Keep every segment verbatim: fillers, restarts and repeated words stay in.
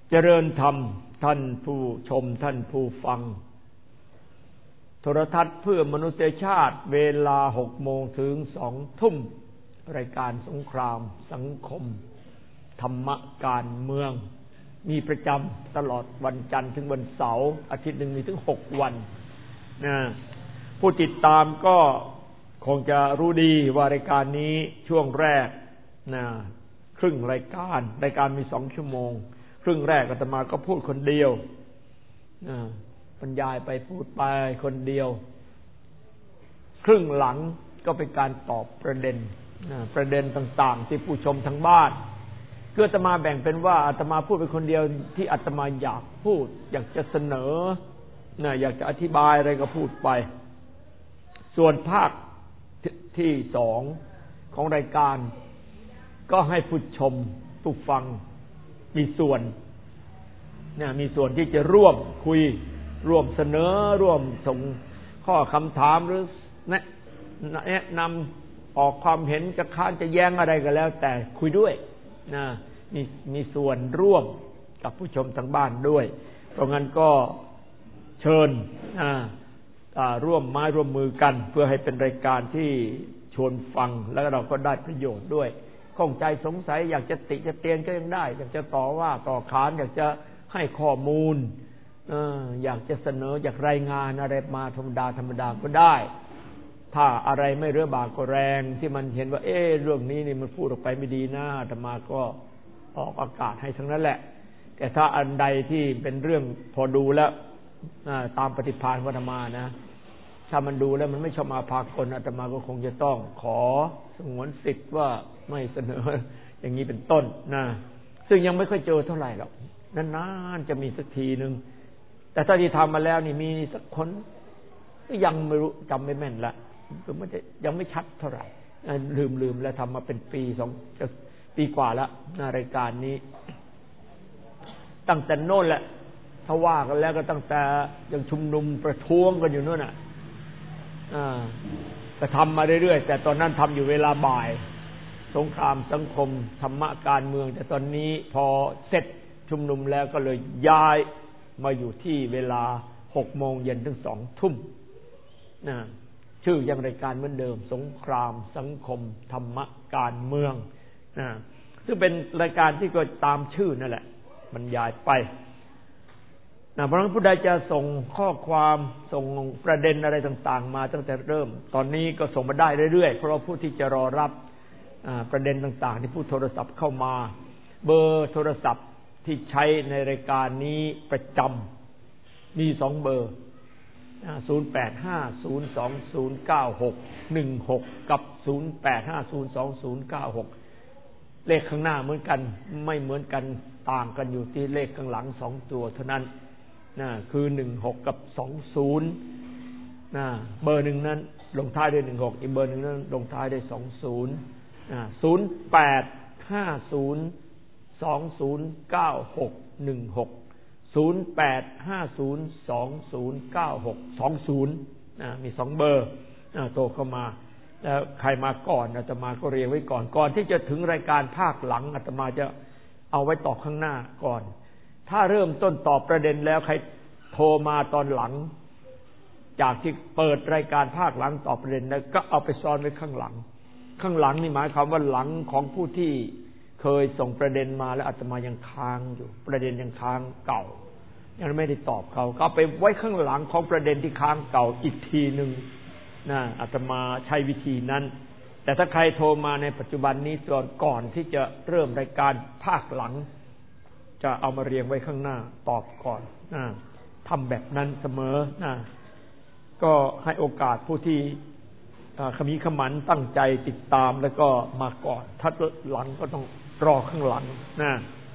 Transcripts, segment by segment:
เจริญธรรมท่านผู้ชมท่านผู้ฟังโทรทัศน์เพื่อมนุษยชาติเวลาหกโมงถึงสองทุ่มรายการสงครามสังคมธรรมะการเมืองมีประจำตลอดวันจันทร์ถึงวันเสาร์อาทิตย์หนึ่งมีถึงหกวันนะผู้ติดตามก็คงจะรู้ดีว่ารายการนี้ช่วงแรกนะครึ่งรายการรายการมีสองชั่วโมงครึ่งแรกอาตมาก็พูดคนเดียวนะบรรยายไปพูดไปคนเดียวครึ่งหลังก็เป็นการตอบประเด็นนะประเด็นต่างๆที่ผู้ชมทางบ้านคืออาตมาแบ่งเป็นว่าอาตมาพูดเป็นคนเดียวที่อาตมาอยากพูดอยากจะเสนอนะอยากจะอธิบายอะไรก็พูดไปส่วนภาคที่สองของรายการก็ให้ผู้ชมผู้ฟังมีส่วนนะมีส่วนที่จะร่วมคุยร่วมเสนอร่วมส่งข้อคำถามหรือแนะแนะนำออกความเห็นจะค้านจะแย้งอะไรก็แล้วแต่คุยด้วยนะมีมีส่วนร่วมกับผู้ชมทางบ้านด้วยเพราะงั้นก็เชิญนะร่วมไม้ร่วมมือกันเพื่อให้เป็นรายการที่ชวนฟังแล้วเราก็ได้ประโยชน์ด้วยข้องใจสงสัยอยากจะติจะเตียนก็ยังได้อยากจะต่อว่าต่อขานอยากจะให้ข้อมูลเอออยากจะเสนออยากรายงานอะไรมาธรรมดาธรรมดาก็ได้ถ้าอะไรไม่เรือบากก็แรงที่มันเห็นว่าเอ๊ะเรื่องนี้นี่มันพูดออกไปไม่ดีนะอาตมาก็ออกอากาศให้ทั้งนั้นแหละแต่ถ้าอันใดที่เป็นเรื่องพอดูแล้วตามปฏิภาณอาตมานะถ้ามันดูแล้วมันไม่ชอบมาพากลอาตมาก็คงจะต้องขอสงวนสิทธิ์ว่าไม่เสนออย่างนี้เป็นต้นนะซึ่งยังไม่ค่อยเจอเท่าไหร่หรอกนานๆจะมีสักทีนึงแต่ถ้าที่ทำมาแล้วนี่มีสักคนก็ยังไม่รู้จำไม่แม่นละคือมันจะยังไม่ชัดเท่าไหร่ลืมลืมแล้วทำมาเป็นปีสองปีกว่าแล้วในรายการนี้ตั้งแต่โน่นแหละถ้าว่ากันแล้วก็ตั้งแต่ยังชุมนุมประท้วงกันอยู่โน่นน่ะอ่าก็ทำมาเรื่อยๆแต่ตอนนั้นทำอยู่เวลาบ่ายสงครามสังคมธรรมะการเมืองแต่ตอนนี้พอเสร็จชุมนุมแล้วก็เลยย้ายมาอยู่ที่เวลาหกโมงเย็นถึงสองทุ่มนะชื่อยังรายการเหมือนเดิมสงครามสังคมธรรมะการเมืองนะซึ่งเป็นรายการที่ก็ตามชื่อนั่นแหละบรรยายไปนะเพราะฉะนั้นผู้ใดจะส่งข้อความส่งประเด็นอะไรต่างๆมาตั้งแต่เริ่มตอนนี้ก็ส่งมาได้เรื่อยๆเพราะผู้ที่จะรอรับประเด็นต่างๆที่ผู้โทรศัพท์เข้ามาเบอร์โทรศัพท์ที่ใช้ในรายการนี้ประจำมีสองเบอร์ศูนย์ แปด ห้า ศูนย์ สอง ศูนย์ เก้า หก หนึ่ง หกกับศูนย์ แปด ห้า ศูนย์ สอง ศูนย์ เก้า หกเลขข้างหน้าเหมือนกันไม่เหมือนกันต่างกันอยู่ที่เลขข้างหลังสองตัวเท่านั้นนะคือหนึ่ง หกกับสองศูนย์นะเบอร์หนึ่งนั้นลงท้ายด้วยหนึ่ง หกอีกเบอร์หนึ่งนั้นลงท้ายด้วยสองศูนย์นะศูนย์ แปด ห้า ศูนย์ สอง ศูนย์ เก้า หก หนึ่ง หก ศูนย์ แปด ห้า ศูนย์ สอง ศูนย์ เก้า หก สองศูนย์นะมีสองเบอร์นะโทรเข้ามาแล้วใครมาก่อนอาตมาก็เรียงไว้ก่อนก่อนที่จะถึงรายการภาคหลังอาตมาจะเอาไว้ตอบข้างหน้าก่อนถ้าเริ่มต้นตอบประเด็นแล้วใครโทรมาตอนหลังจากที่เปิดรายการภาคหลังตอบประเด็นแล้วก็เอาไปซ้อนไว้ข้างหลังข้างหลังนี่หมายความว่าหลังของผู้ที่เคยส่งประเด็นมาแล้วอาตมายังค้างอยู่ประเด็นยังค้างเก่ายังไม่ได้ตอบเขาก็ไปไว้ข้างหลังของประเด็นที่ค้างเก่าอีกทีนึงนะอาตมาใช้วิธีนั้นแต่ถ้าใครโทรมาในปัจจุบันนี้ตอนก่อนที่จะเริ่มรายการภาคหลังจะเอามาเรียงไว้ข้างหน้าตอบก่อนนะทำแบบนั้นเสมอนะก็ให้โอกาสผู้ที่ขมีขมันตั้งใจติดตามแล้วก็มาก่อนถ้าหลังก็ต้องรอข้างหลังนะ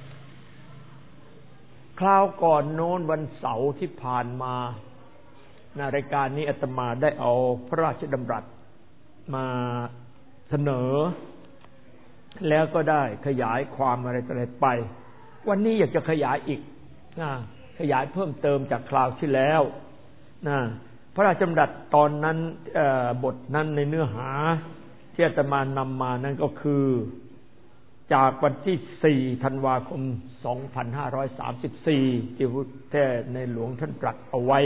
คราวก่อนโน้นวันเสาร์ที่ผ่านมาในรายการนี้อาตมาได้เอาพระราชดำรัสมาเสนอแล้วก็ได้ขยายความอะไรต่ออะไรไปวันนี้อยากจะขยายอีกนะขยายเพิ่มเติมจากคราวที่แล้วนะพระราชดำรัสตอนนั้นบทนั้นในเนื้อหาที่อาตมานำมานั้นก็คือจากวันที่สี่ธันวาคมสองพันห้าร้อยสามสิบสี่ที่พุทธในหลวงท่านตรัสเอาไว้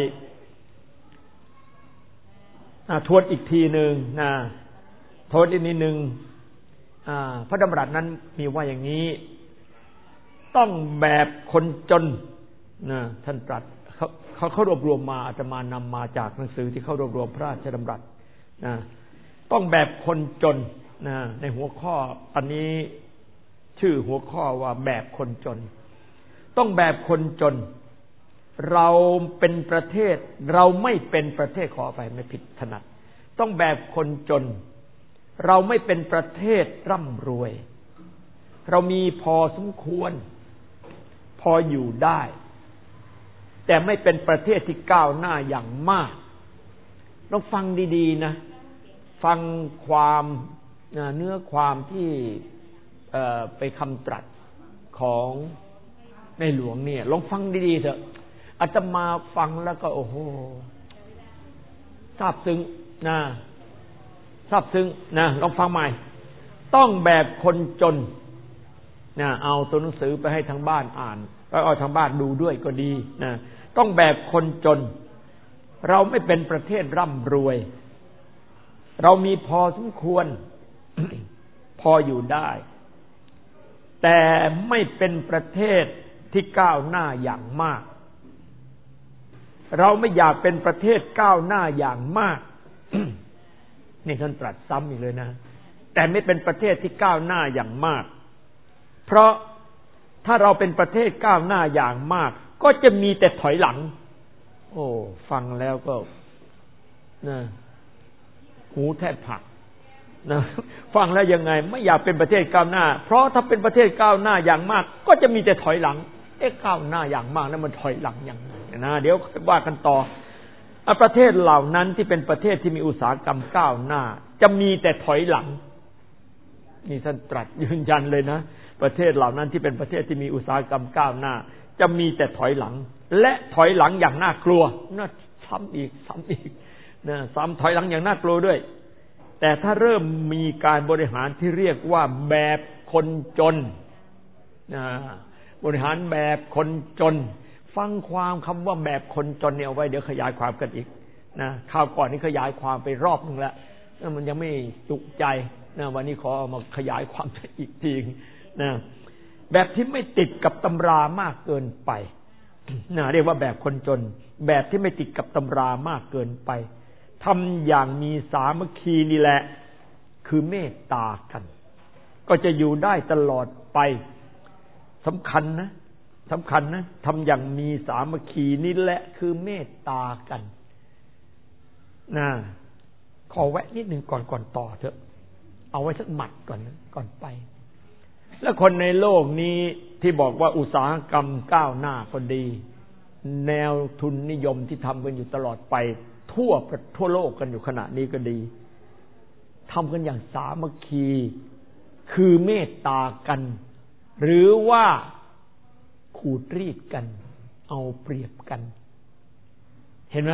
ทวนอีกทีหนึ่งนะทวนอีกนิดหนึ่งพระดำรัสนั้นมีว่าอย่างนี้ต้องแบบคนจนนะท่านตรัสเขาเขาเขารวบรวมมาอาตมานำมาจากหนังสือที่เขารวบรวมพระราชดำรัสนะต้องแบบคนจนนะในหัวข้ออันนี้ชื่อหัวข้อว่าแบบคนจนต้องแบบคนจนเราเป็นประเทศเราไม่เป็นประเทศขออภัยไม่ผิดถนัดต้องแบบคนจนเราไม่เป็นประเทศร่ำรวยเรามีพอสมควรพออยู่ได้แต่ไม่เป็นประเทศที่ก้าวหน้าอย่างมากลองฟังดีๆนะฟังความเนื้อความที่ไปคำตรัสของในหลวงเนี่ยลองฟังดีๆเถอะอาตมาฟังแล้วก็โอ้โหซาบซึ้งนะซาบซึ้งนะลองฟังใหม่ต้องแบบคนจนนะเอาตัวหนังสือไปให้ทางบ้านอ่านแล้วเอาทางบ้านดูด้วยก็ดีนะต้องแบบคนจนเราไม่เป็นประเทศร่ำรวยเรามีพอสมควร พออยู่ได้แต่ไม่เป็นประเทศที่ก้าวหน้าอย่างมากเราไม่อยากเป็นประเทศก้าวหน้าอย่างมาก นี่ท่านตรัสซ้ำอีกเลยนะแต่ไม่เป็นประเทศที่ก้าวหน้าอย่างมากเพราะถ้าเราเป็นประเทศก้าวหน้าอย่างมากก็จะมีแต่ถอยหลังโอ้ฟังแล้วก็นะหูแทบผักนะฟังแล้วยังไงไม่อยากเป็นประเทศก้าวหน้าเพราะถ้าเป็นประเทศก้าวหน้าอย่างมากก็จะมีแต่ถอยหลังเอ๊ะก้าวหน้าอย่างมากนั้นมันถอยหลังอย่างไรนะเดี๋ยวว่ากันต่อประเทศเหล่านั้นที่เป็นประเทศที่มีอุตสาหกรรมก้าวหน้าจะมีแต่ถอยหลังนี่ท่านตรัสยืนยันเลยนะประเทศเหล่านั้นที่เป็นประเทศที่มีอุตสาหกรรมก้าวหน้าจะมีแต่ถอยหลังและถอยหลังอย่างน่ากลัวน่าซ้ำอีกซ้ำอีกนะซ้ำถอยหลังอย่างน่ากลัวด้วยแต่ถ้าเริ่มมีการบริหารที่เรียกว่าแบบคนจนนะบริหารแบบคนจนฟังความคำว่าแบบคนจนเนี่ยเอาไว้เดี๋ยวขยายความกันอีกนะคราวก่อนนี้ขยายความไปรอบนึงแล้วมันยังไม่จุใจนะวันนี้ขอเอามาขยายความอีกทีนะแบบที่ไม่ติดกับตำรามากเกินไปนะเรียกว่าแบบคนจนแบบที่ไม่ติดกับตำรามากเกินไปทำอย่างมีสามัคคีนี่แหละคือเมตตากันก็จะอยู่ได้ตลอดไปสำคัญนะสำคัญนะทำอย่างมีสามัคคีนี่แหละคือเมตตากันนะขอแวะนิดหนึ่งก่อนก่อนต่อเถอะเอาไว้สักหมัดก่อนนะก่อนไปแล้วคนในโลกนี้ที่บอกว่าอุตสาหกรรมก้าวหน้าก็ดีแนวทุนนิยมที่ทำกันอยู่ตลอดไปทั่วทั่วโลกกันอยู่ขณะนี้ก็ดีทำกันอย่างสามัคคีคือเมตตากันหรือว่าขูดรีดกันเอาเปรียบกันเห็นไหม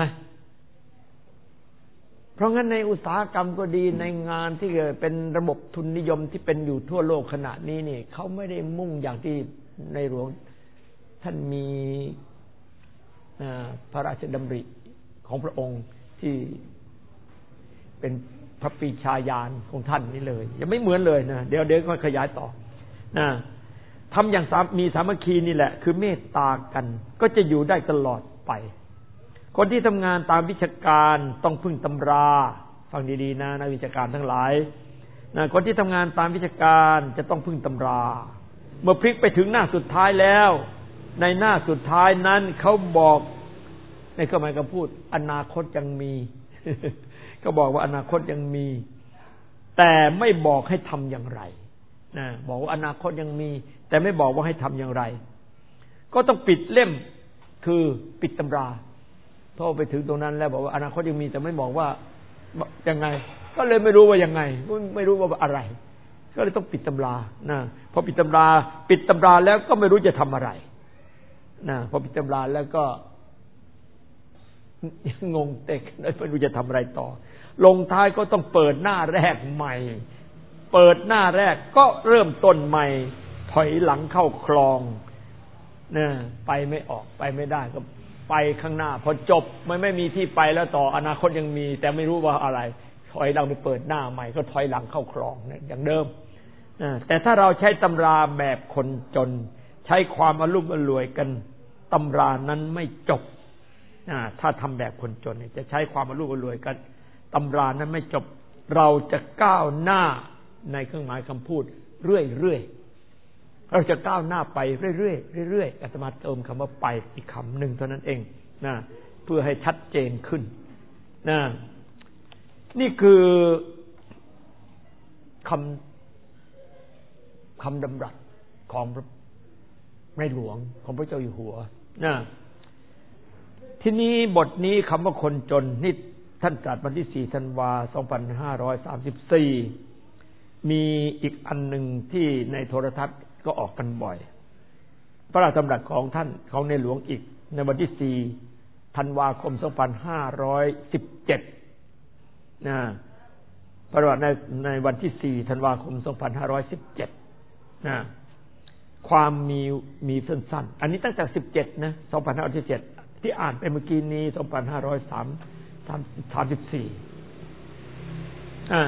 เพราะงั้นในอุตสาหกรรมก็ดีในงานที่เป็นระบบทุนนิยมที่เป็นอยู่ทั่วโลกขณะนี้นี่เขาไม่ได้มุ่งอย่างที่ในหลวงท่านมีพระราชดำริของพระองค์ที่เป็นพระปรีชาญาณของท่านนี่เลยยังไม่เหมือนเลยนะเดี๋ยวเดี๋ยวค่อยขยายต่อนะทำอย่างมีสามัคคีนี่แหละคือเมตตากันก็จะอยู่ได้ตลอดไปคนที่ทำงานตามวิชาการต้องพึ่งตำราฟังดีๆนะนักวิชาการทั้งหลายนะคนที่ทำงานตามวิชาการจะต้องพึ่งตำราเมื่อพลิกไปถึงหน้าสุดท้ายแล้วในหน้าสุดท้ายนั้นเขาบอกในก็หมายกับพูดอนาคตยังมี ก็บอกว่าอนาคตยังมีแต่ไม่บอกให้ทำอย่างไรนะบอกว่าอนาคตยังมีแต่ไม่บอกว่าให้ทำอย่างไรก็ต้องปิดเล่มคือปิดตำราพอไปถึงตรงนั้นแล้วบอกว่าอนาคตยังมีแต่ไม่บอกว่ายังไงก็เลยไม่รู้ว่ายังไงไม่รู้ว่าอะไรก็เลยต้องปิดตำรานะพอปิดตำราปิดตำราแล้วก็ไม่รู้จะทำอะไรนะพอปิดตำราแล้วก็งงเต็กไม่รู้จะทำอะไรต่อลงท้ายก็ต้องเปิดหน้าแรกใหม่เปิดหน้าแรกก็เริ่มต้นใหม่ถอยหลังเข้าคลองเนี่ยไปไม่ออกไปไม่ได้ก็ไปข้างหน้าพอจบมันไม่มีที่ไปแล้วต่ออนาคตยังมีแต่ไม่รู้ว่าอะไรถอยหลังไปเปิดหน้าใหม่ก็ถอยหลังเข้าคลองเนี่ยอย่างเดิมแต่ถ้าเราใช้ตำราแบบคนจนใช้ความอลุ่มอล่วยกันตำรานั้นไม่จบถ้าทำแบบคนจนจะใช้ความอลุ่มอล่วยกันตำรานั้นไม่จบเราจะก้าวหน้าในเครื่องหมายคำพูดเรื่อยๆเราจะก้าวหน้าไปเรื่อยๆเรื่อยๆอาตมาเติมคำว่าไปอีกคำหนึ่งเท่านั้นเองนะเพื่อให้ชัดเจนขึ้นนะนี่คือคำคำดำรัสของในหลวงของพระเจ้าอยู่หัวนะทีนี้บทนี้คำว่าคนจนนี่ท่านตรัสวันที่สี่ธันวาคมสองพันห้าร้อยสามสิบสี่มีอีกอันหนึ่งที่ในโทรทัศน์ก็ออกกันบ่อยพระราชดำรัสของท่านของในหลวงอีกในวันที่สี่ธันวาคมสองพันห้าร้อยสิบเจ็ดนะประวัติในในวันที่สี่ธันวาคมสองพันห้าร้อยสิบเจ็ดนะความมีมีสั้นๆอันนี้ตั้งแต่สิบเจ็ดนะสองพันห้าร้อยสิบเจ็ดที่อ่านไปเมื่อกี้นี้สองพันห้าร้อยสามสามสิบสี่อ่า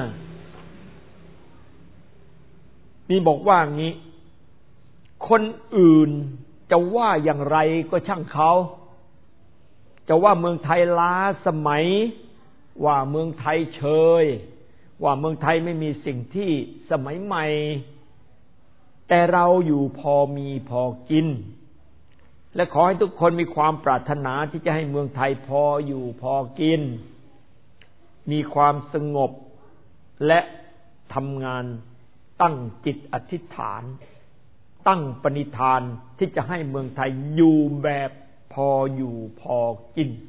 นี่บอกว่างี้คนอื่นจะว่าอย่างไรก็ช่างเขาจะว่าเมืองไทยล้าสมัยว่าเมืองไทยเชยว่าเมืองไทยไม่มีสิ่งที่สมัยใหม่แต่เราอยู่พอมีพอกินและขอให้ทุกคนมีความปรารถนาที่จะให้เมืองไทยพออยู่พอกินมีความสงบและทำงานตั้งจิตอธิษฐานตั้งปณิธานที่จะให้เมืองไทยอยู่แบบพออยู่พอกิน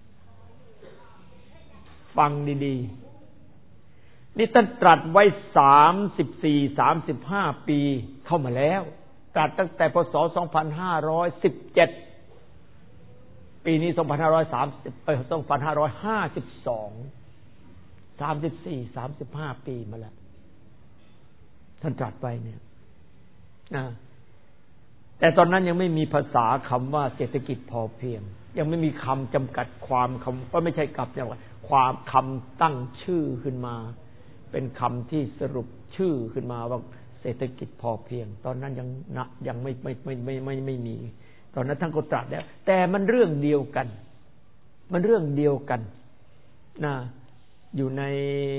ฟังดีๆนี่ท่านตรัสไว้สามสิบสี่ สามสิบห้าปีเข้ามาแล้วตรัสตั้งแต่พศสองพันห้าร้อยสิบเจ็ดปีนี้สองพันห้าร้อยสามสิบเอ่อสองพันห้าร้อยห้าสิบสอง สามสิบสี่ สามสิบห้าปีมาแล้วท่านตรัสไว้เนี่ยนะแต่ตอนนั้นยังไม่มีภาษาคำว่าเศรษฐกิจพอเพียงยังไม่มีคำจำกัดความคำก็ไม่ใช่กับอย่างว่าความคำตั้งชื่อขึ้นมาเป็นคำที่สรุปชื่อขึ้นมาว่าเศรษฐกิจพอเพียงตอนนั้นยังนะยังไม่ไม่ไม่ไม่ไม่ไม่มีตอนนั้นท่านก็ตรัสแล้วแต่มันเรื่องเดียวกันมันเรื่องเดียวกันนะอยู่ใน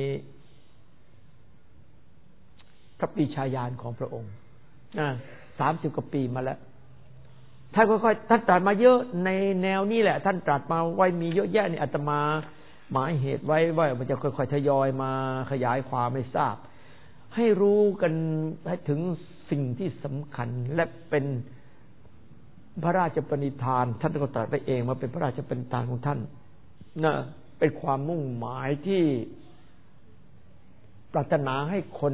พระปรีชาญาณของพระองค์นะสามสิบกว่าปีมาแล้วท่านค่อยๆท่านตรัสมาเยอะในแนวนี้แหละท่านตรัสมาไว้มีเยอะแยะนี่อาตมาหมายเหตุไว้ว่ามันจะค่อยๆทยอยมาขยายความให้ทราบให้รู้กันให้ถึงสิ่งที่สำคัญและเป็นพระราชปณิธานท่านก็ตรัสไปเองว่าเป็นพระราชปณิธานของท่านนะเป็นความมุ่งหมายที่ปรารถนาให้คน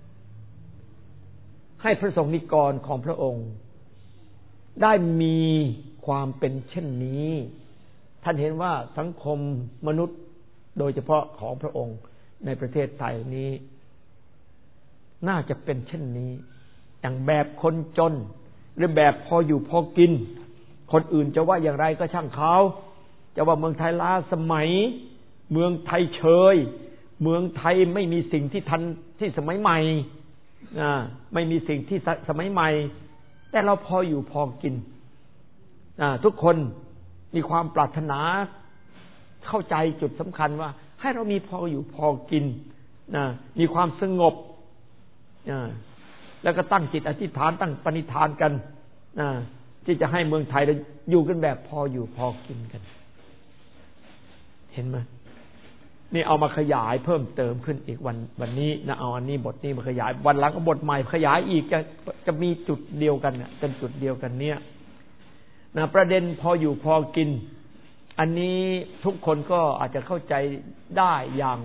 ให้พระสงฆ์นิกรของพระองค์ได้มีความเป็นเช่นนี้ท่านเห็นว่าสังคมมนุษย์โดยเฉพาะของพระองค์ในประเทศไทยนี้น่าจะเป็นเช่นนี้อย่างแบบคนจนหรือแบบพออยู่พอกินคนอื่นจะว่าอย่างไรก็ช่างเขาจะว่าเมืองไทยล้าสมัยเมืองไทยเชยเมืองไทยไม่มีสิ่งที่ทันที่สมัยใหม่อ่าไม่มีสิ่งที่สมัยใหม่แต่เราพออยู่พอกินอ่าทุกคนมีความปรารถนาเข้าใจจุดสำคัญว่าให้เรามีพออยู่พอกินนะมีความสงบอ่าแล้วก็ตั้งจิตอธิษฐานตั้งปณิธานกันนะที่จะให้เมืองไทยเราอยู่กันแบบพออยู่พอกินกันเห็นไหมนี่เอามาขยายเพิ่มเติมขึ้นอีกวันวันนี้นะเอาอันนี้บทนี้มาขยายวันหลังก็บทใหม่ขยายอีกจะจะมีจุดเดียวกันเนี่ยเป็นจุดเดียวกันเนี่ยนะประเด็นพออยู่พอกินอันนี้ทุกคนก็อาจจะเข้าใจได้อย่าง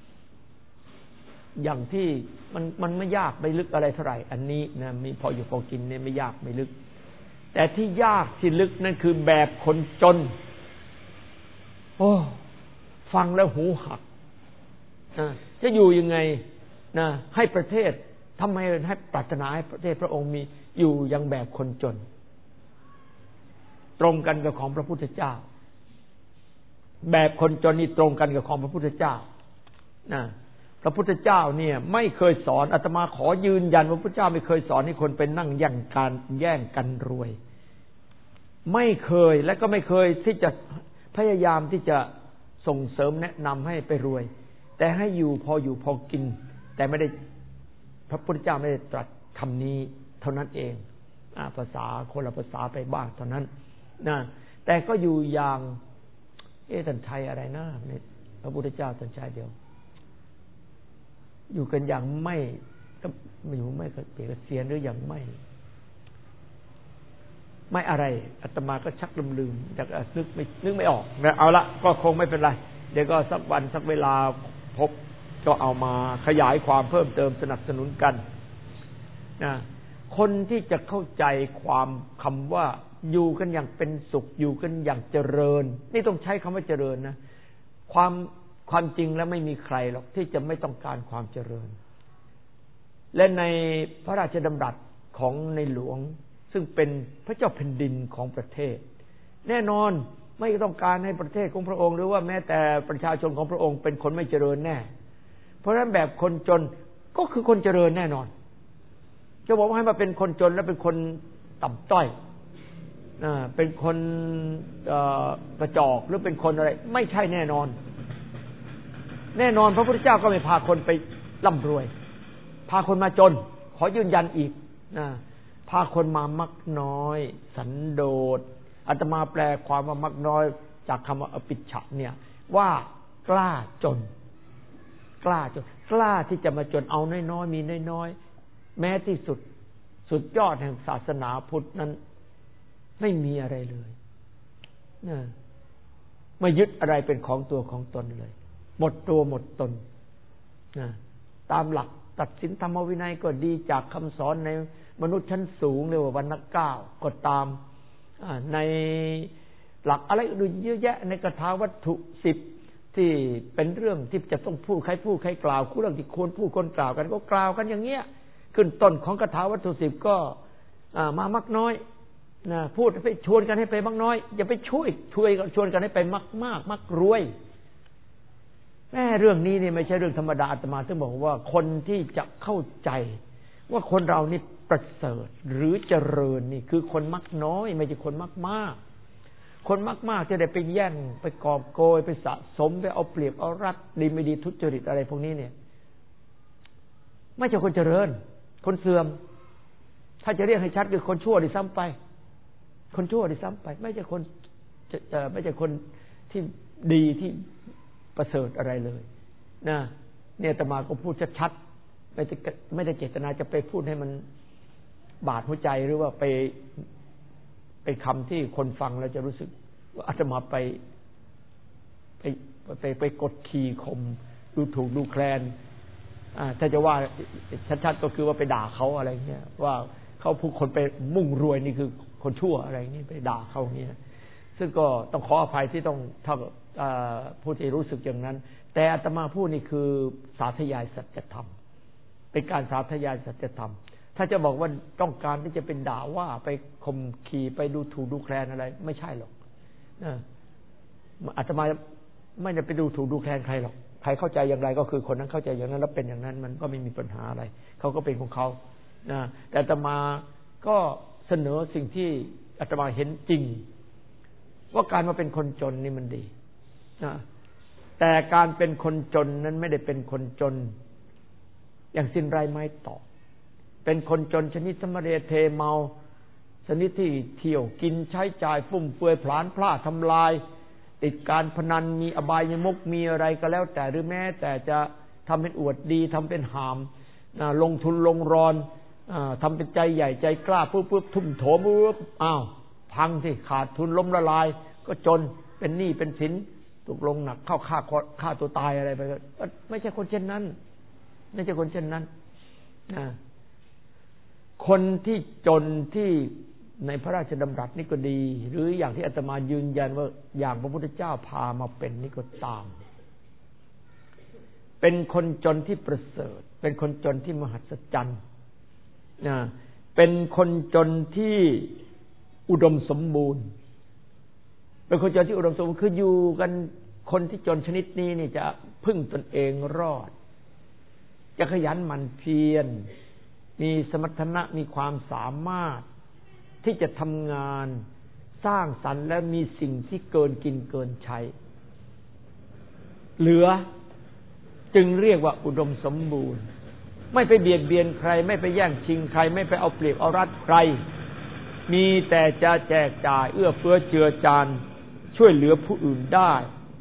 อย่างที่มันมันไม่ยากไม่ลึกอะไรเท่าไหร่อันนี้นะมีพออยู่พอกินเนี่ยไม่ยากไม่ลึกแต่ที่ยากที่ลึกนั่นคือแบบคนจนโอ้ฟังแล้วหูหักจะอยู่ยังไงนะให้ประเทศทำไมให้ปรารถนาให้ประเทศพระองค์มีอยู่อย่างแบบคนจนตรงกันกับของพระพุทธเจ้าแบบคนจนนี่ตรงกันกับของพระพุทธเจ้านะพระพุทธเจ้าเนี่ยไม่เคยสอนอาตมาขอยืนยันว่าพระพุทธเจ้าไม่เคยสอนให้คนไปนั่งแย่งกันแย่งกันรวยไม่เคยและก็ไม่เคยที่จะพยายามที่จะส่งเสริมแนะนำให้ไปรวยแต่ให้อยู่พออยู่พอกินแต่ไม่ได้พระพุทธเจ้าไม่ได้ตรัสคำนี้เท่านั้นเองภาษาคนละภาษาไปบ้างเท่านั้นนะแต่ก็อยู่อย่างเอ๊ะท่านใช้อะไรนะพระพุทธเจ้าท่านใช้เดียวอยู่กันอย่างไม่ก็ไม่อยู่ไม่ก็เปลี่ยนเสียนหรืออย่างไม่ไม่อะไรอาตมาก็ชักลืมๆจากนึกไม่นึกไม่ออกนะเอาละก็คงไม่เป็นไรเดี๋ยวก็สักวันสักเวลาพบก็เอามาขยายความเพิ่มเติมสนับสนุนกันนะคนที่จะเข้าใจความคำว่าอยู่กันอย่างเป็นสุขอยู่กันอย่างเจริญนี่ต้องใช้คำว่าเจริญนะความความจริงแล้วไม่มีใครหรอกที่จะไม่ต้องการความเจริญและในพระราชดำรัสของในหลวงซึ่งเป็นพระเจ้าแผ่นดินของประเทศแน่นอนไม่ต้องการให้ประเทศของพระองค์หรือว่าแม้แต่ประชาชนของพระองค์เป็นคนไม่เจริญแน่เพราะฉะนั้นแบบคนจนก็คือคนเจริญแน่นอนจะบอกว่าให้มาเป็นคนจนแล้วเป็นคนต่ำต้อยเป็นคนกระจอกหรือเป็นคนอะไรไม่ใช่แน่นอนแน่นอนพระพุทธเจ้าก็ไม่พาคนไปร่ำรวยพาคนมาจนขอยืนยันอีกนะพาคนมามักน้อยสันโดษอาตมาแปลความว่ามักน้อยจากคำว่าอปิชฌะเนี่ยว่ากล้าจนกล้าจนกล้าที่จะมาจนเอาน้อยๆมีน้อยๆแม้ที่สุดสุดยอดแห่งศาสนาพุทธนั้นไม่มีอะไรเลยนะไม่ยึดอะไรเป็นของตัวของตนเลยหมดตัวหมดตนนะตามหลักตัดสินธรรมวินัยก็ดีจากคำสอนในมนุษย์ชั้นสูงเรียกว่าวรรณเก้าก็ตามในหลักอะไรอื่นเยอะแยะในคาถาวัตถุสิบที่เป็นเรื่องที่จะต้องพูดใครพูดใครกล่าวคู่เรื่องที่ควรพูดคนกล่าวกันก็กล่าวกันอย่างเงี้ยขึ้นต้นของคาถาวัตถุสิบก็มามักน้อยนะพูดไปชวนกันให้ไปมักน้อยอย่าไปช่วยช่วยชวนกันให้ไปมักมากมักรวยแม่เรื่องนี้นี่ไม่ใช่เรื่องธรรมดาอาตมาถึงบอกว่าคนที่จะเข้าใจว่าคนเรานี่ประเสริฐหรือเจริญนี่คือคนมักน้อยไม่ใช่คนมักมากคนมักมากจะได้ไปแย่งไปกอบโกยไปสะสมไปเอาเปรียบเอารัดดีไม่ดีทุจริตอะไรพวกนี้เนี่ยไม่ใช่คนเจริญคนเสื่อมถ้าจะเรียกให้ชัดคือคนชั่วดิซ้ำไปคนชั่วดิซ้ำไปไม่ใช่คนจะไม่ใช่คนที่ดีที่ประเสริฐอะไรเลยนะเนี่ยอาตมาก็พูดชัดๆไม่ได้ไม่ได้เจตนาจะไปพูดให้มันบาดหัวใจหรือว่าไปไปคำที่คนฟังแล้วจะรู้สึกว่าอาตมาไปไปไปไปกดขี่ข่มดูถูกดูแคลนอ่าถ้าจะว่าชัดๆก็คือว่าไปด่าเขาอะไรเงี้ยว่าเขาผู้คนไปมุ่งรวยนี่คือคนชั่วอะไรเงี้ยไปด่าเขาเงี้ยซึ่งก็ต้องขออภัยที่ต้องเท่ากับผู้ที่รู้สึกอย่างนั้นแต่อาตมาพูดนี่คือสาธยายสัจธรรมเป็นการสาธยายสัจธรรมถ้าจะบอกว่าต้องการที่จะเป็นด่าว่าไปข่มขีไปดูถูกดูแคลนอะไรไม่ใช่หรอกนะอาตมาไม่ได้ไปดูถูกดูแคลนใครหรอกใครเข้าใจอย่างไรก็คือคนนั้นเข้าใจอย่างนั้นแล้วเป็นอย่างนั้นมันก็ไม่มีปัญหาอะไรเขาก็เป็นของเขานะแต่อาตมาก็เสนอสิ่งที่อาตมาเห็นจริงว่าการมาเป็นคนจนนี่มันดีนะแต่การเป็นคนจนนั้นไม่ได้เป็นคนจนอย่างสิ้นไรไม้ตอกเป็นคนจนชนิดสมเรเทเมาชนิดที่เที่ยวกินใช้จ่ายฟุ่มเฟือยพลานพลาดทำลายติดการพนันมีอบายมุขมีอะไรก็แล้วแต่หรือแม้แต่จะทำเป็นอวดดีทำเป็นหามลงทุนลงรอนทำเป็นใจใหญ่ใจกล้าปุ๊บปุ๊บทุ่มโถมปุ๊บอ้าวพังสิขาดทุนล้มละลายก็จนเป็นหนี้เป็นสินตกลงหนักเข้าฆ่าฆ่าตัวตายอะไรไปก็ไม่ใช่คนเช่นนั้นไม่ใช่คนเช่นนั้นนะคนที่จนที่ในพระราชดำรัสนี่ก็ดีหรืออย่างที่อาตมายืนยันว่าอย่างพระพุทธเจ้าพามาเป็นนี่ก็ตามเป็นคนจนที่ประเสริฐเป็นคนจนที่มหัศจรรย์นะเป็นคนจนที่อุดมสมบูรณ์เป็นคนจนที่อุดมสมบูรณ์คืออยู่กันคนที่จนชนิดนี้นี่จะพึ่งตนเองรอดจะขยันหมั่นเพียรมีสมรรถนะมีความสามารถที่จะทำงานสร้างสรรค์และมีสิ่งที่เกินกินเกินใช้เหลือจึงเรียกว่าอุดมสมบูรณ์ไม่ไปเบียดเบียนใครไม่ไปแย่งชิงใครไม่ไปเอาเปรียบเอารัดใครมีแต่จะแจกจ่ายเอื้อเฟื้อเจือจานช่วยเหลือผู้อื่นได้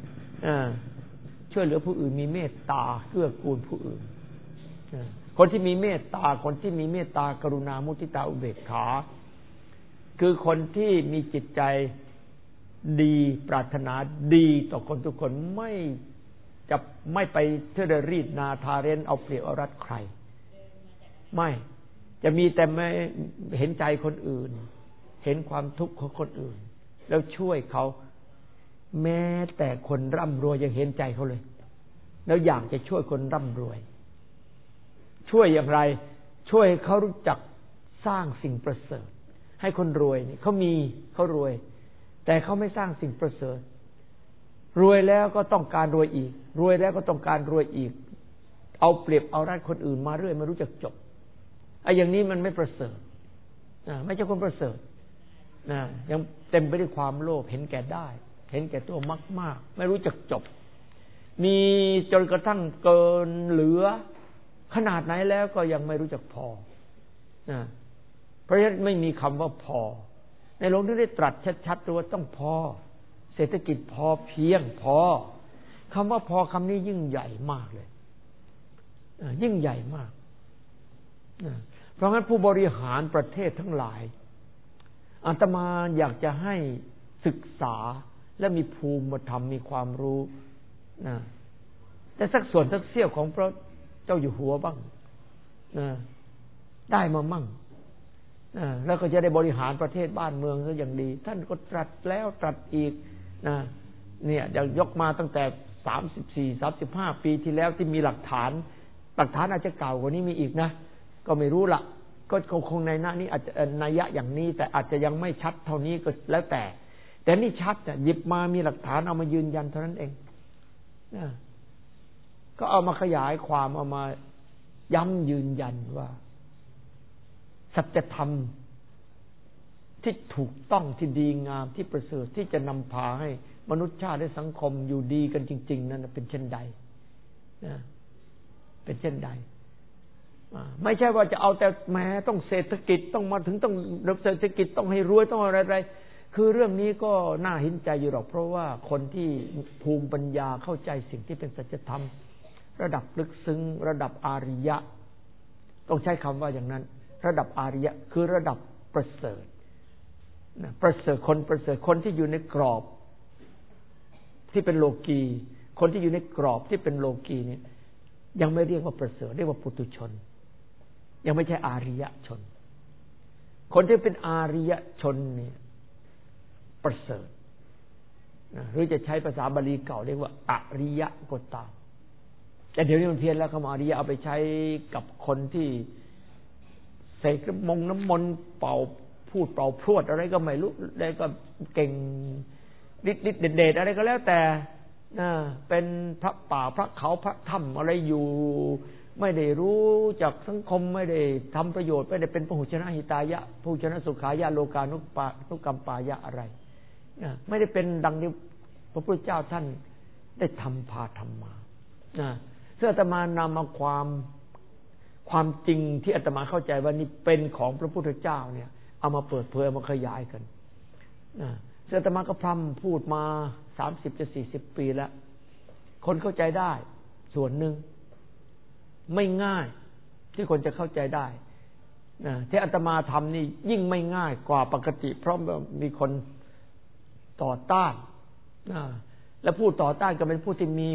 ช่วยเหลือผู้อื่นมีเมตตาเกื้อกูลผู้อื่นคนที่มีเมตตาคนที่มีเมตตากรุณามุทิตาอุเบกขาคือคนที่มีจิตใจดีปรารถนาดีต่อคนทุกคนไม่จะไม่ไปเที่ยวรีดนาทาเร้นเอาเปรียบเอารัดใครไม่จะมีแต่ไม่เห็นใจคนอื่นเห็นความทุกข์ของคนอื่นแล้วช่วยเขาแม้แต่คนร่ำรวยยังเห็นใจเขาเลยแล้วอยากจะช่วยคนร่ำรวยช่วยอย่างไรช่วยให้เขารู้จักสร้างสิ่งประเสริฐให้คนรวยนี่เขามีเขารวยแต่เขาไม่สร้างสิ่งประเสริฐรวยแล้วก็ต้องการรวยอีกรวยแล้วก็ต้องการรวยอีกเอาเปรียบเอารัดคนอื่นมาเรื่อยไม่รู้จักจบไอ้อย่างนี้มันไม่ประเสริฐนะไม่ใช่คนประเสริฐนะยังเต็มไปด้วยความโลภเห็นแก่ได้เห็นแก่ตัวมากๆไม่รู้จักจบมีจนกระทั่งเกินเหลือขนาดไหนแล้วก็ยังไม่รู้จักพอนะเพราะฉะนั้นไม่มีคำว่าพอในหลวงท่านได้ตรัสชัดๆว่าต้องพอเศรษฐกิจพอเพียงพอคำว่าพอคำนี้ยิ่งใหญ่มากเลยยิ่งใหญ่มากเพราะงั้นผู้บริหารประเทศทั้งหลายอาตมาอยากจะให้ศึกษาและมีภูมิธรรมมีความรู้นะแต่สักส่วนสักเสี้ยวของพระเจ้าอยู่หัวบ้างนะได้มามั่งนะแล้วก็จะได้บริหารประเทศบ้านเมืองก็อย่างดีท่านก็ตรัสแล้วตรัสอีกนะเนี่ยอย่างยกมาตั้งแต่สามสิบสี่ สามสิบห้าปีที่แล้วที่มีหลักฐานหลักฐานอาจจะเก่ากว่านี้มีอีกนะก็ไม่รู้ละก็คงในหน้านี้อาจจะนัยยะอย่างนี้แต่อาจจะยังไม่ชัดเท่านี้ก็แล้วแต่แต่นี่ชัดอ่ะหยิบมามีหลักฐานเอามายืนยันเท่านั้นเองนะก็เอามาขยายความเอามาย้ำยืนยันว่าสัจธรรมที่ถูกต้องที่ดีงามที่ประเสริฐที่จะนำพาให้มนุษยชาติและสังคมอยู่ดีกันจริงๆนั้นเป็นเช่นใดนะเป็นเช่นใดไม่ใช่ว่าจะเอาแต่แหมต้องเศรษฐกิจต้องมาถึงต้องเศรษฐกิจต้องให้รวยต้องอะไรๆคือเรื่องนี้ก็น่าเห็นใจอยู่หรอกเพราะว่าคนที่ภูมิปัญญาเข้าใจสิ่งที่เป็นสัจธรรมระดับลึกซึ้งระดับอาริยะต้องใช้คำว่าอย่างนั้นระดับอาริยะคือระดับประเสริฐนะประเสริฐคนประเสริฐคนที่อยู่ในกรอบที่เป็นโลกีคนที่อยู่ในกรอบที่เป็นโลกีเนี่ยยังไม่เรียกว่าประเสริฐเรียกว่าปุถุชนยังไม่ใช่อาริยชนคนที่เป็นอาริยชนเนี่ยประเสริฐนะหรือจะใช้ภาษาบาลีเก่าเรียกว่าอริยะก็ตามแต่เดี๋ยวนี้มันเพี้ยนแล้วคำว่าอริยะเอาไปใช้กับคนที่เสกน้ำมงน้ำมนต์เป่าพูดเป่าพรวดอะไรก็ไม่รู้ได้ก็เก่งฤทธิ์เด็ดๆอะไรก็แล้วแต่นะเป็นพระป่าพระเขาพระถ้ำอะไรอยู่ไม่ได้รู้จากสังคมไม่ได้ทำประโยชน์ไม่ได้เป็นพหุชนะหิตายะพหุชนะสุขายะโลกานุปานุกรรมปายะอะไรนะไม่ได้เป็นดังที่พระพุทธเจ้าท่านได้ทำพาทำมานะซึ่งอาตมานำเอาความความจริงที่อาตมาเข้าใจว่านี่เป็นของพระพุทธเจ้าเนี่ยเอามาเปิดเผยเอามาขยายกันนะซึ่งอาตมาก็พร่ำพูดมาสามสิบจะสี่สิบปีแล้วคนเข้าใจได้ส่วนหนึ่งไม่ง่ายที่คนจะเข้าใจได้นะที่อาตมาทำนี่ยิ่งไม่ง่ายกว่าปกติเพราะมีคนต่อต้านนะและผู้ต่อต้านก็เป็นผู้ที่มี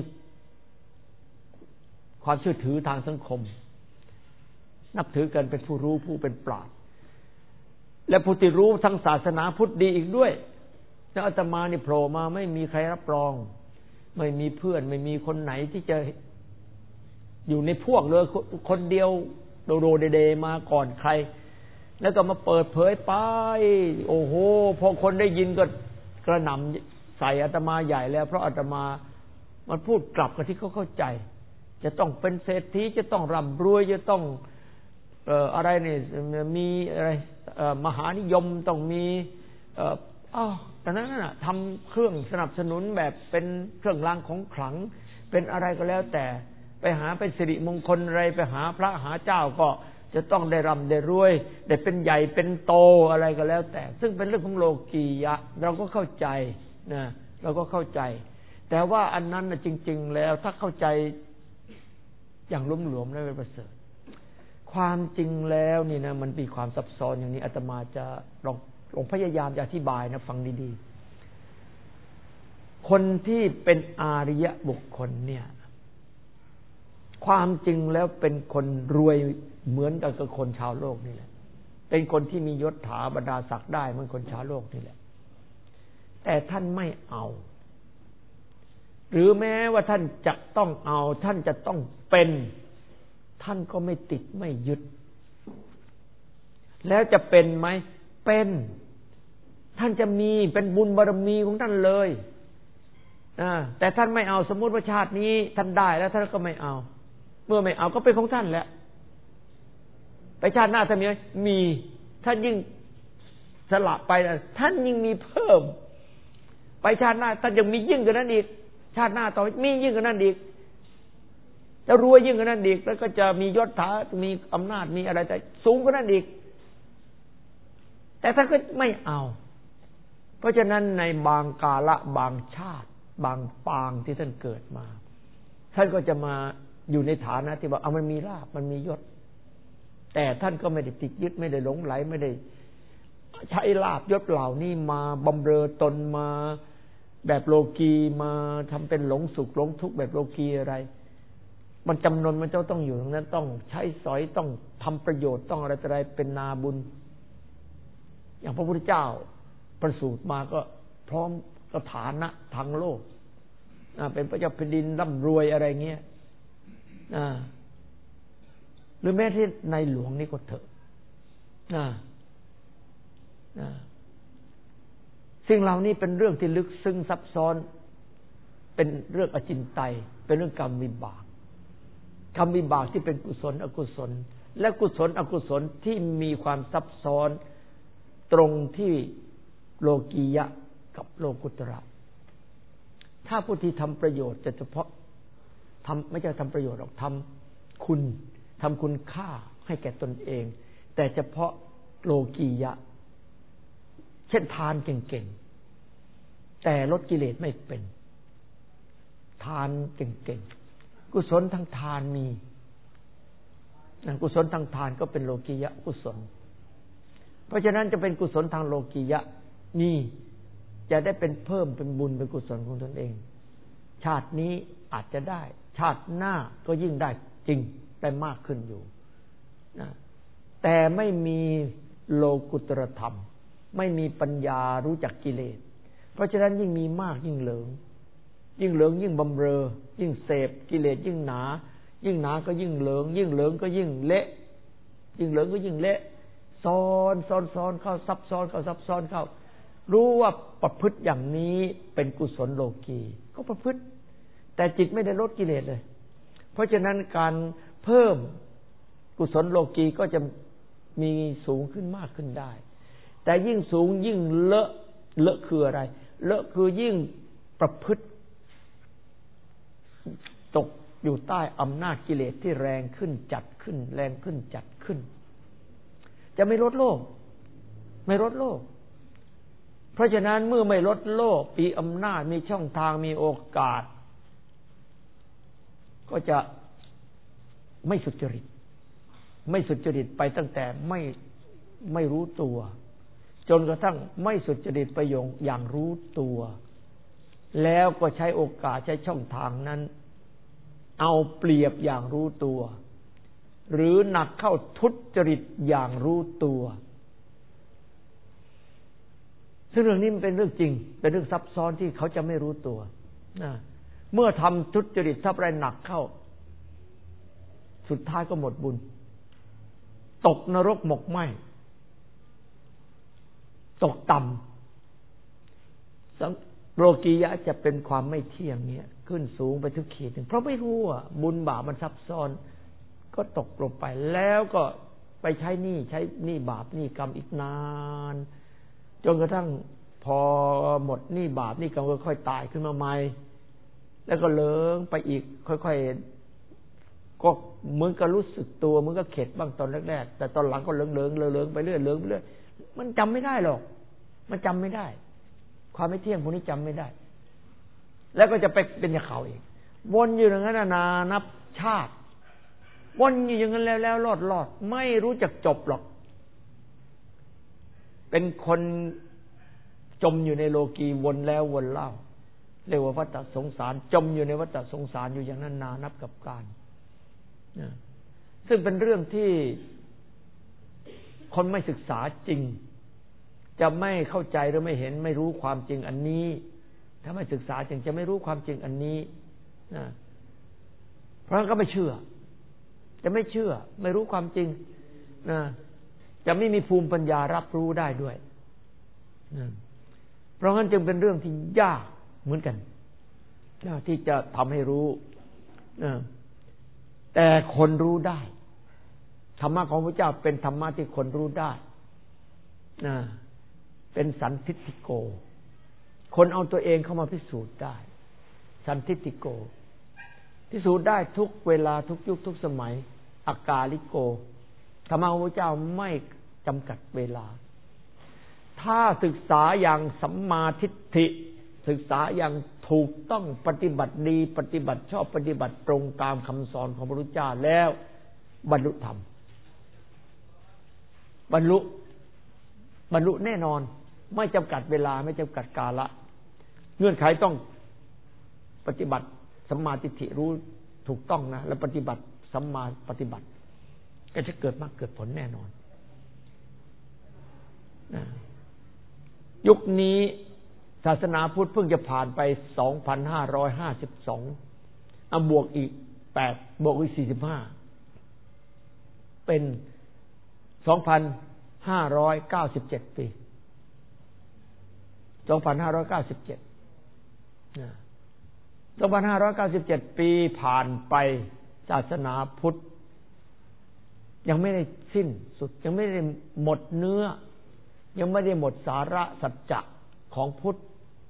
ความเชื่อถือทางสังคมนับถือกันเป็นผู้รู้ผู้เป็นปราชญ์และผู้ที่รู้ทั้งศาสนาพุทธดีอีกด้วยแล้วอาตมานี่โผล่มาไม่มีใครรับรองไม่มีเพื่อนไม่มีคนไหนที่จะอยู่ในพวกเลยคนเดียวโดโดเดๆมาก่อนใครแล้วก็มาเปิดเผยไปโอ้โหพอคนได้ยินก็กระหน่ำใส่อาตมาใหญ่แล้วเพราะอาตมามันพูดกลับกับที่เขาเข้าใจจะต้องเป็นเศรษฐีจะต้องร่ำรวยจะต้องเอ่ออะไรนี่มีอะไรเอ่อมหานิยมต้องมีเอ่ออ้าวแต่นั้นน่ะทำเครื่องสนับสนุนแบบเป็นเครื่องรางของขลังเป็นอะไรก็แล้วแต่ไปหาเป็นสิริมงคลอะไรไปหาพระหาเจ้าก็จะต้องได้ร่ำได้รวยได้เป็นใหญ่เป็นโตอะไรก็แล้วแต่ซึ่งเป็นเรื่องของโลกียะเราก็เข้าใจนะเราก็เข้าใจแต่ว่าอันนั้นน่ะจริงๆแล้วถ้าเข้าใจอย่างหลวมๆแล้วเป็นประเสริฐความจริงแล้วนี่นะมันมีความซับซ้อนอย่างนี้อาตมาจะลองลองพยายามจะอธิบายนะฟังดีๆคนที่เป็นอาริยบุคคลเนี่ยความจริงแล้วเป็นคนรวยเหมือนกับคนชาวโลกนี่แหละเป็นคนที่มียศถาบรรดาศักดิ์ได้เหมือนคนชาวโลกนี่แหละแต่ท่านไม่เอาหรือแม้ว่าท่านจะต้องเอาท่านจะต้องเป็นท่านก็ไม่ติดไม่ยึดแล้วจะเป็นไหมเป็นท่านจะมีเป็นบุญบารมีของท่านเลยอ่าแต่ท่านไม่เอาสมมุติว่าชาตินี้ท่านได้แล้วท่านก็ไม่เอาเมื่อไม่เอาก็เป็นของท่านแหละไปชาติหน้าท่านมีมีท่านยิ่งสละไปท่านยิ่งมีเพิ่มไปชาติหน้าท่านยังมียิ่งกว่านั้นอีกชาติหน้าต่อมียิ่งกว่านั้นอีกจะรวยยิ่งกว่านั้นอีกแล้วก็จะมียศถามีอำนาจมีอะไรแต่สูงกว่านั้นอีกแต่ท่านก็ไม่เอาเพราะฉะนั้นในบางกาละบางชาติบางปางที่ท่านเกิดมาท่านก็จะมาอยู่ในฐานะที่ว่าเอามันมีลาภมันมียศแต่ท่านก็ไม่ได้ติดยึดไม่ได้หลงไหลไม่ได้ใช้ลาภยศเหล่านี้มาบำเรอตนมาแบบโลกีมาทำเป็นหลงสุขหลงทุกข์แบบโลกีอะไรมันจำนวนมันเจ้าต้องอยู่ตรงนั้นต้องใช้สอยต้องทำประโยชน์ต้องอะไรอะไรเป็นนาบุญอย่างพระพุทธเจ้าประสูติมาก็พร้อมสถานะทางโลกเป็นพระเจ้าแผ่นดินร่ำรวยอะไรเงี้ยหรือแม้ที่ในหลวงนี่ก็เถอะสิ่งเหล่านี้เป็นเรื่องที่ลึกซึ้งซับซ้อนเป็นเรื่องอจินไตยเป็นเรื่องกรรมวิบากกรรมวิบากที่เป็นกุศลอกุศลและกุศลอกุศลที่มีความซับซ้อนตรงที่โลกียะกับโลกุตระถ้าผู้ที่ทำประโยชน์จะเฉพาะทำไม่ใช่ทำประโยชน์หรอกทำคุณทำคุณค่าให้แก่ตนเองแต่เฉพาะโลกียะเช่นทานเก่งๆแต่ลดกิเลสไม่เป็นทานเก่งๆกุศลทางทานมีกุศลทางทานก็เป็นโลกียะกุศลเพราะฉะนั้นจะเป็นกุศลทางโลกียะนี่จะได้เป็นเพิ่มเป็นบุญเป็นกุศลของตนเองชาตินี้อาจจะได้ชาติหน้าก็ยิ่งได้จริงได้มากขึ้นอยู่นะแต่ไม่มีโลกุตรธรรมไม่มีปัญญารู้จักกิเลสเพราะฉะนั้นยิ่งมีมากยิ่งเหลิงยิ่งเหลิงยิ่งบำเรอยิ่งเสพกิเลสยิ่งหนายิ่งหนาก็ยิ่งเหลิงยิ่งเหลิงก็ยิ่งเละยิ่งเหลิงก็ยิ่งเละซ้อนซ้อนซ้อนเข้าซับซ้อนเข้าซับซ้อนเข้ารู้ว่าประพฤติอย่างนี้เป็นกุศลโลกีก็ประพฤติแต่จิตไม่ได้ลดกิเลสเลยเพราะฉะนั้นการเพิ่มกุศลโลกีก็จะมีสูงขึ้นมากขึ้นได้แต่ยิ่งสูงยิ่งเลอะเลอะคืออะไรเลอะคือยิ่งประพฤติตกอยู่ใต้อำนาจกิเลสที่แรงขึ้นจัดขึ้นแรงขึ้นจัดขึ้นจะไม่ลดโลภไม่ลดโลภเพราะฉะนั้นเมื่อไม่ลดโลภมีอำนาจมีช่องทางมีโอกาสก็จะไม่สุจริตไม่สุจริตไปตั้งแต่ไม่ไม่รู้ตัวจนกระทั่งไม่สุจริตประโยชน์อย่างรู้ตัวแล้วก็ใช้โอกาสใช้ช่องทางนั้นเอาเปรียบอย่างรู้ตัวหรือหนักเข้าทุจริตอย่างรู้ตัวซึ่งเรื่องนี้มันเป็นเรื่องจริงเป็นเรื่องซับซ้อนที่เขาจะไม่รู้ตัวนะเมื่อทำทุจริตทับไรหนักเข้าสุดท้ายก็หมดบุญตกนรกหมกไหม้ตกต่ำโลกียะจะเป็นความไม่เที่ยงเนี่ยขึ้นสูงไปทุกขีดหนึ่งเพราะไม่รู้ว่าบุญบาปมันซับซ้อนก็ตกลงไปแล้วก็ไปใช้หนี้ใช้หนี้บาปหนี้กรรมอีกนานจนกระทั่งพอหมดหนี้บาปหนี้กรรมก็ค่อยตายขึ้นมาใหม่แล้วก็เลิงไปอีกค่อยๆก็เหมือนกับรู้สึกตัวเหมือนกับเข็ดบ้างตอนแรกๆแต่ตอนหลังก็เลิงเลิงเลิงไปเรื่อยเลิงไปเรื่อยมันจำไม่ได้หรอกมันจำไม่ได้ความไม่เที่ยงพวกนี้จำไม่ได้แล้วก็จะไปเป็นอย่างเขาอีกวนอยู่อย่างนั้นนานับชาติวนอยู่อย่างนั้นแล้วแล้วรอดรอดไม่รู้จักจบหรอกเป็นคนจมอยู่ในโลกีวนแล้ววนเล่าเรียกว่าวัฏสงสารจมอยู่ในวัฏสงสารอยู่อย่างนั้นนานับกับการนะซึ่งเป็นเรื่องที่คนไม่ศึกษาจริงจะไม่เข้าใจหรือไม่เห็นไม่รู้ความจริงอันนี้ถ้าไม่ศึกษาจริงจะไม่รู้ความจริงอันนี้นะเพราะงั้นก็ไม่เชื่อจะไม่เชื่อไม่รู้ความจริงนะจะไม่มีภูมิปัญญารับรู้ได้ด้วยนะเพราะงั้นจึงเป็นเรื่องที่ยากเหมือนกันนะที่จะทำให้รู้นะแต่คนรู้ได้ธรรมะของพระเจ้าเป็นธรรมะที่คนรู้ได้นะเป็นสันทิฏฐิโกคนเอาตัวเองเข้ามาพิสูจน์ได้สันทิฏฐิโกพิสูจน์ได้ทุกเวลาทุกยุคทุกสมัยอากาลิโกธรรมะของพระเจ้าไม่จำกัดเวลาถ้าศึกษาอย่างสัมมาทิฏฐิศึกษาอย่างถูกต้องปฏิบัติดีปฏิบัติชอบปฏิบัติตรงตามคำสอนของพระพุทธเจ้าแล้วบรรลุธรรมบรรลุบรรลุแน่นอนไม่จำกัดเวลาไม่จำกัดกาลเงื่อนไขต้องปฏิบัติสัมมาทิฏฐิรู้ถูกต้องนะแล้วปฏิบัติสัมมาปฏิบัติก็จะเกิดมรรคเกิดผลแน่นอนนะยุคนี้ศาสนาพุทธเพิ่งจะผ่านไป สองพันห้าร้อยห้าสิบสอง เอาบวกอีกแปดบวกอีกสี่สิบห้าเป็น สองพันห้าร้อยเก้าสิบเจ็ด ปี สองพันห้าร้อยเก้าสิบเจ็ด นะ สองพันห้าร้อยเก้าสิบเจ็ด ปีผ่านไปศาสนาพุทธยังไม่ได้สิ้นสุดยังไม่ได้หมดเนื้อยังไม่ได้หมดสาระสัจจะของพุทธ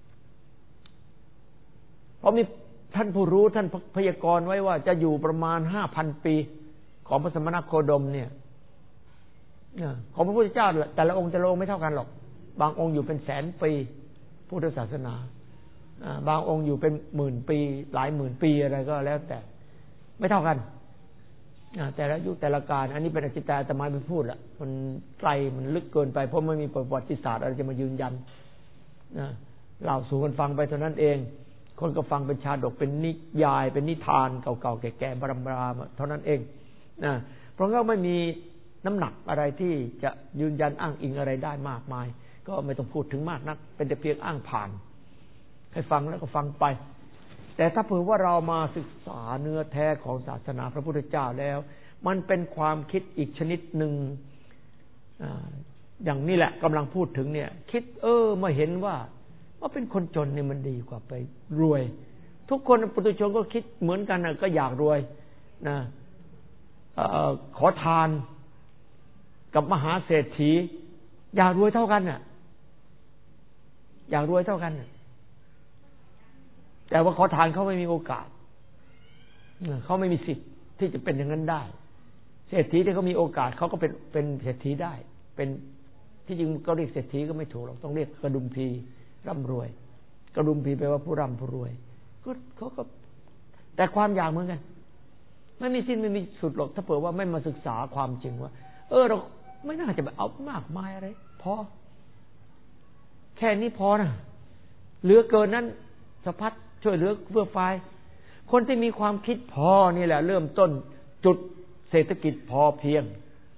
เพราะมีท่านผู้รู้ท่านพยากรณ์ไว้ว่าจะอยู่ประมาณ ห้าพัน ปีของพระสมณโคดมเนี่ยของพระพุทธเจ้าแต่ละองค์แต่ละองค์ไม่เท่ากันหรอกบางองค์อยู่เป็นแสนปีพุทธศาสนาบางองค์อยู่เป็นหมื่นปีหลายหมื่นปีอะไรก็แล้วแต่ไม่เท่ากันแต่ละยุคแต่ละการอันนี้เป็นอจิตตาอาตมาไปพูดละมันไกลมันลึกเกินไปเพราะไม่มีประวัติศาสตร์อะไรจะมายืนยันนะเล่าสู่กันฟังไปเท่านั้นเองคนก็ฟังเป็นชาดกเป็นนิยายเป็นนิทานเก่าๆแก่ๆบรรดาเท่านั้นเองนะเพราะงั้นไม่มีน้ำหนักอะไรที่จะยืนยันอ้างอิงอะไรได้มากมายก็ไม่ต้องพูดถึงมากนักเป็นแต่เพียงอ้างผ่านให้ฟังแล้วก็ฟังไปแต่ถ้าเผื่อว่าเรามาศึกษาเนื้อแท้ของศาสนาพระพุทธเจ้าแล้วมันเป็นความคิดอีกชนิดหนึ่งอย่างนี้แหละกำลังพูดถึงเนี่ยคิดเออมาเห็นว่าว่าเป็นคนจนเนี่ยมันดีกว่าไปรวยทุกคนปุถุชนก็คิดเหมือนกันนะก็อยากรวยนะขอทานกับมหาเศรษฐีอยากรวยเท่ากันน่ะอยากรวยเท่ากันน่ะแต่ว่าขอทานเขาไม่มีโอกาสเขาไม่มีสิทธิ์ที่จะเป็นอย่างนั้นได้เศรษฐีที่เขามีโอกาสเขาก็เป็นเป็นเศรษฐีได้เป็นที่จริงก็เรียกเศรษฐีก็ไม่ถูกหรอกต้องเรียกกระดุมพีร่ำรวยกระดุมพีแปลว่าผู้ร่ำผู้รวยก็เขาก็แต่ความอยากเหมือนกันไม่มีสิ้นไม่มีสุดหรอกถ้าเผื่อว่าไม่มาศึกษาความจริงว่าเออเราไม่น่าจะไปเอามากมายอะไรพอแค่นี้พอนะเหลือเกินนั้นสะพัดช่วยเหลือเพื่อฝ่ายคนที่มีความคิดพอนี่แหละเริ่มต้นจุดเศรษฐกิจพอเพียง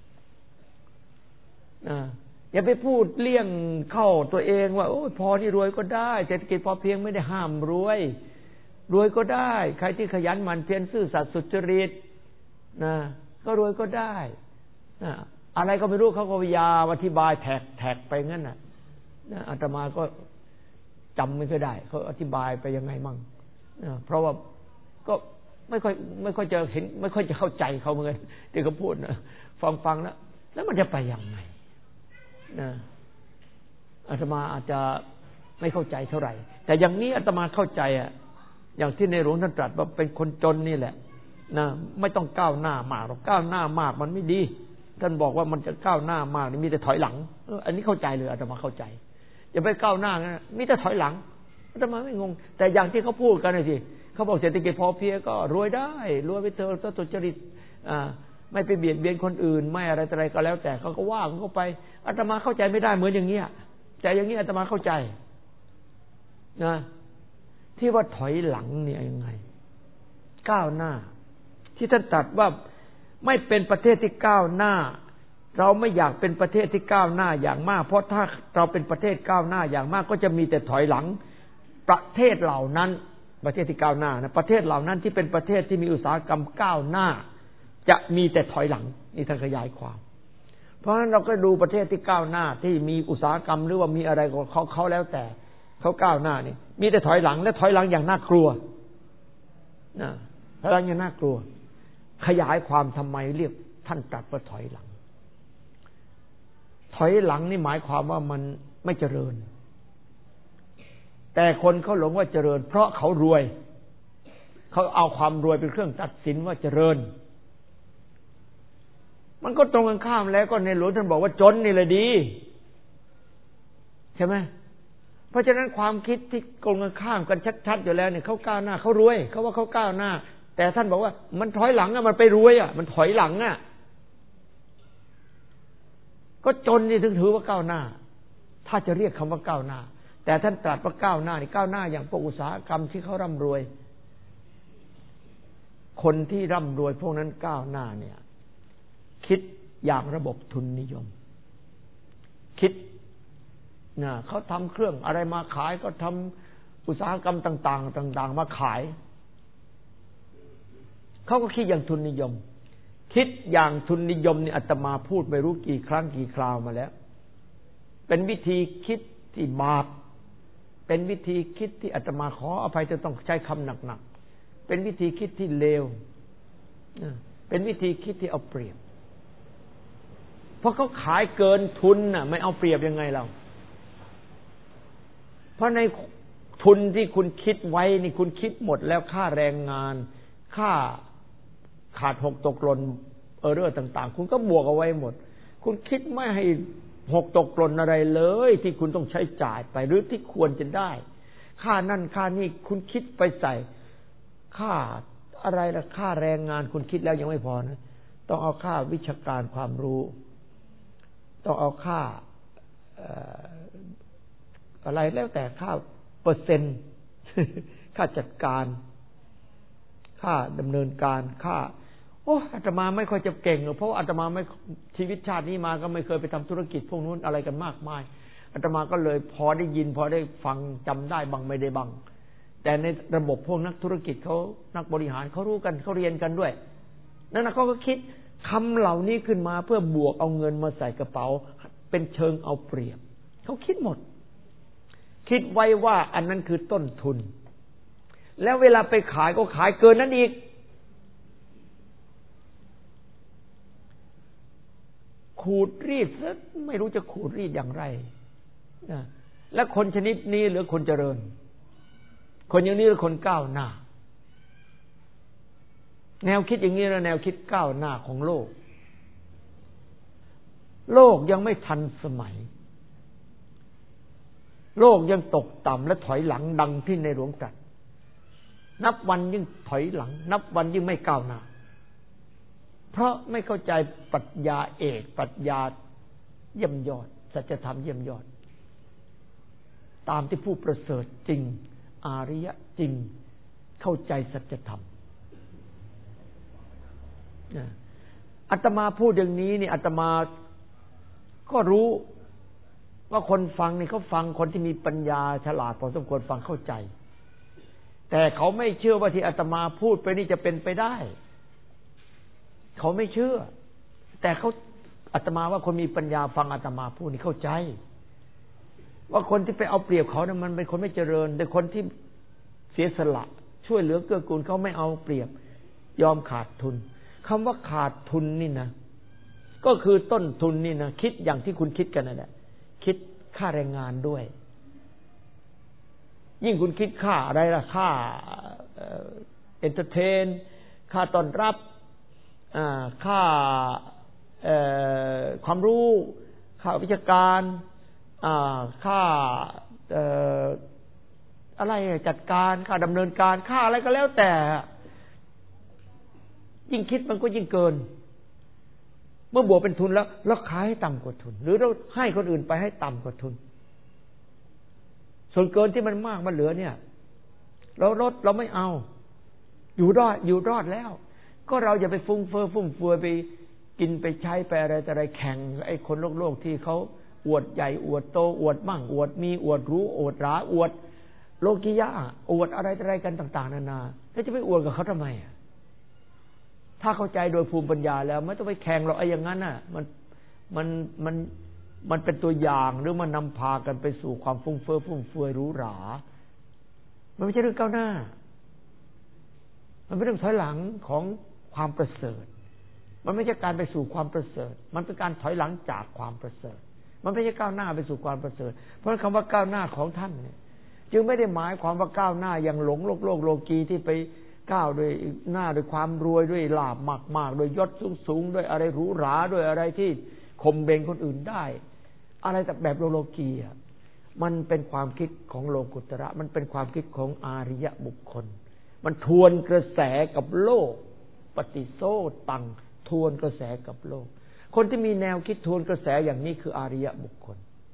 นะอย่าไปพูดเลี่ยงเข้าตัวเองว่าโอ้ยพอที่รวยก็ได้เศรษฐกิจพอเพียงไม่ได้ห้ามรวยรวยก็ได้ใครที่ขยันหมั่นเพียรซื่อสัตย์สุจริตนะก็รวยก็ได้นะอะไรก็ไม่รู้เขาก็พยายามอธิบายแท็กแท็กไปงั้นน่ะนะอาตมาก็จำไม่ค่อยได้เขาอธิบายไปยังไงมั่งนะเพราะว่าก็ไม่ค่อยไม่ค่อยจะเห็นไม่ค่อยจะเข้าใจเขาเหมือนกันที่เขาพูดนะฟังฟังแล้วแล้วมันจะไปยังไงนะอาตมาอาจจะไม่เข้าใจเท่าไหร่แต่อย่างนี้อาตมาเข้าใจอ่ะอย่างที่ในหลวงท่านตรัสว่าเป็นคนจนนี่แหละนะไม่ต้องก้าวหน้ามากหรอกก้าวหน้ามากมันไม่ดีท่านบอกว่ามันจะก้าวหน้ามากนี่มีแต่ถอยหลังอันนี้เข้าใจเลยอาตมาเข้าใจอย่าไปก้าวหน้านะมีแต่ถอยหลังอาตมาไม่งงแต่อย่างที่เขาพูดกันเลยสิเขาบอกเศรษฐกิจพอเพียงก็รวยได้รวยไปเถอะตุจริตอ่าไม่ไปเบียดเบียนคนอื่นไม่อะไรอะไรก็แล้วแต่เขาก็ว่าเขาก็ไปอาตมาเข้าใจไม่ได้เหมือนอย่างเงี้ยใจอย่างเงี้ยอาตมาเข้าใจนะที่ว่าถอยหลังเนี่ยยังไงก้าวหน้าที่ท่านตรัสว่าไม่เป็นประเทศที่ก้าวหน้าเราไม่อยากเป็นประเทศที่ก้าวหน้าอย่างมากเพราะถ้าเราเป็นประเทศก้าวหน้าอย่างมากก็จะมีแต่ถอยหลังประเทศเหล่านั้นประเทศที่ก้าวหน้านะประเทศเหล่านั้นที่เป็นประเทศที่มีอุตสาหกรรมก้าวหน้าจะมีแต่ถอยหลังนี่ท่านขยายความเพราะฉะนั้นเราก็ดูประเทศที่ก้าวหน้าที่มีอุตสาหกรรมหรือว่ามีอะไรของเขาเขาแล้วแต่เขาก้าวหน้านี่มีแต่ถอยหลังและถอยหลังอย่างน่ากลัวนะถอยหลังอย่างน่ากลัวขยายความทำไมเรียกท่านตรัสว่าถอยหลังถอยหลังนี่หมายความว่ามันไม่เจริญแต่คนเขาหลงว่าเจริญเพราะเขารวยเขาเอาความรวยเป็นเครื่องตัดสินว่าเจริญมันก็ตรงกันข้ามแล้วก็ในหลวงท่านบอกว่าจนนี่แหละดีใช่ไหมเพราะฉะนั้นความคิดที่ตรงกันข้ามกันชัดๆอยู่แล้วเนี่ยเขาก้าวหน้าเขารวยเขาว่าเขาก้าวหน้าแต่ท่านบอกว่ามันถอยหลังอ่ะมันไปรวยอ่ะมันถอยหลังอ่ะก็จนนี่ถึงถือว่าก้าวหน้าถ้าจะเรียกคำว่าก้าวหน้าแต่ท่านตรัสว่าก้าวหน้านี่ก้าวหน้าอย่างพวกอุตสาหกรรมที่เขาร่ำรวยคนที่ร่ำรวยพวกนั้นก้าวหน้าเนี่ยคิดอย่างระบบทุนนิยมคิดนะเขาทำเครื่องอะไรมาขายก็ทำอุตสาหกรรมต่างๆต่างๆมาขายเขาก็คิดอย่างทุนนิยมคิดอย่างทุนนิยมนี่อาตมาพูดไม่รู้กี่ครั้งกี่คราวมาแล้วเป็นวิธีคิดที่บาปเป็นวิธีคิดที่อาตมาขออภัยจะต้องใช้คำหนักๆเป็นวิธีคิดที่เลวเป็นวิธีคิดที่เอาเปรียบเพราะเขาขายเกินทุนน่ะไม่เอาเปรียบยังไงเราเพราะในทุนที่คุณคิดไว้นี่คุณคิดหมดแล้วค่าแรงงานค่าขาดหกตกหล่นเออเรื่องต่างๆคุณก็บวกเอาไว้หมดคุณคิดไม่ให้หกตกหล่นอะไรเลยที่คุณต้องใช้จ่ายไปหรือที่ควรจะได้ค่านั่นค่านี่คุณคิดไปใส่ค่าอะไรล่ะค่าแรงงานคุณคิดแล้วยังไม่พอนะต้องเอาค่าวิชาการความรู้ต้องเอาค่าอะไรแล้วแต่ค่าเปอร์เซ็นต์ค่าจัดการค่าดำเนินการค่าโอ้อาตมาไม่ค่อยจะเก่งเพราะอาตมาไม่ชีวิตชาตินี้มาก็ไม่เคยไปทำธุรกิจพวกนู้นอะไรกันมากมายอาตมาก็เลยพอได้ยินพอได้ฟังจำได้บางไม่ได้บางแต่ในระบบพวกนักธุรกิจเขานักบริหารเขารู้กันเขาเรียนกันด้วยนั่นนะเขาก็คิดคำเหล่านี้ขึ้นมาเพื่อบวกเอาเงินมาใส่กระเป๋าเป็นเชิงเอาเปรียบเขาคิดหมดคิดไว้ว่าอันนั้นคือต้นทุนแล้วเวลาไปขายก็ขายเกินนั้นอีกขูดรีดซะไม่รู้จะขูดรีดอย่างไรนะและคนชนิดนี้หรือคนเจริญคนอย่างนี้หรือคนก้าวหน้าแนวคิดอย่างนี้แล้วแนวคิดก้าวหน้าของโลกโลกยังไม่ทันสมัยโลกยังตกต่ำและถอยหลังดังที่ในหลวงตรัสนับวันยิ่งถอยหลังนับวันยิ่งไม่ก้าวหน้าเพราะไม่เข้าใจปรัชญาเอกปรัชญาเยี่ยมยอดสัจธรรมเยี่ยมยอดตามที่ผู้ประเสริฐจริงอาริยะจริงเข้าใจสัจธรรมอาตมาพูดอย่างนี้นี่อาตมาก็รู้ว่าคนฟังนี่เขาฟังคนที่มีปัญญาฉลาดพอสมควรฟังเข้าใจแต่เขาไม่เชื่อว่าที่อาตมาพูดไปนี่จะเป็นไปได้เขาไม่เชื่อแต่เขาอาตมาว่าคนมีปัญญาฟังอาตมาพูดนี่เข้าใจว่าคนที่ไปเอาเปรียบเขาเนี่ยมันเป็นคนไม่เจริญแต่คนที่เสียสละช่วยเหลือเกื้อกูลเขาไม่เอาเปรียบยอมขาดทุนคำว่าขาดทุนนี่นะก็คือต้นทุนนี่นะคิดอย่างที่คุณคิดกันนั่นแหละคิดค่าแรงงานด้วยยิ่งคุณคิดค่าอะไรล่ะค่าเอ็นเตอร์เทนค่าต้อนรับค่าความรู้ค่าวิชาการค่าอะไรจัดการค่าดำเนินการค่าอะไรก็แล้วแต่ยิ่งคิดมันก็ยิ่งเกินเมื่อบวกเป็นทุนแล้วเราขายให้ต่ำกว่าทุนหรือเราให้คนอื่นไปให้ต่ำกว่าทุนส่วนเกินที่มันมากมันเหลือเนี่ยเราลดเราไม่เอาอยู่รอดอยู่รอดแล้วก็เราอย่าไปฟุ้งเฟ้อฟุ่มเฟือยไปกินไปใช้ไปอะไรแต่อะไรแข่งไอ้คนโลกโลกที่เขาอวดใหญ่อวดโตอวดมั่งอวดมีอวดรู้อวดหราอวดโลกิยะอวดอะไรอะไรกันต่างๆนานาแล้วจะไปอวดกับเขาทำไมถ้าเข้าใจโดยภูมิปัญญาแล้วไม่ต้องไปแข่งหรอกไอ้อย่างนั้นน่ะมันมันมันมันเป็นตัวอย่างหรือมันนำพากันไปสู่ความฟุ้งเฟ้อฟุ่มเฟือยหรูหรามันไม่ใช่เรื่องก้าวหน้ามันเป็นเรื่องถอยหลังของความประเสริฐมันไม่ใช่การไปสู่ความประเสริฐมันเป็นการถอยหลังจากความประเสริฐมันไม่ใช่ก้าวหน้าไปสู่ความประเสริฐเพราะคำว่าก้าวหน้าของท่านเนี่ยจึงไม่ได้หมายความว่าก้าวหน้าอย่างหลงโลกโลกโลกีที่ไปก้าวด้วยหน้าด้วยความรวยด้วยลาภมากๆด้วยยศสูงๆด้วยอะไรหรูหราด้วยอะไรที่ข่มเบงคนอื่นได้อะไรแต่แบบโลโลกีอ่ะมันเป็นความคิดของโลกุตระมันเป็นความคิดของอาริยบุคคลมันทวนกระแสกับโลกปฏิโซตังทวนกระแสกับโลกคนที่มีแนวคิดทวนกระแสอย่างนี้คืออาริยบุคคล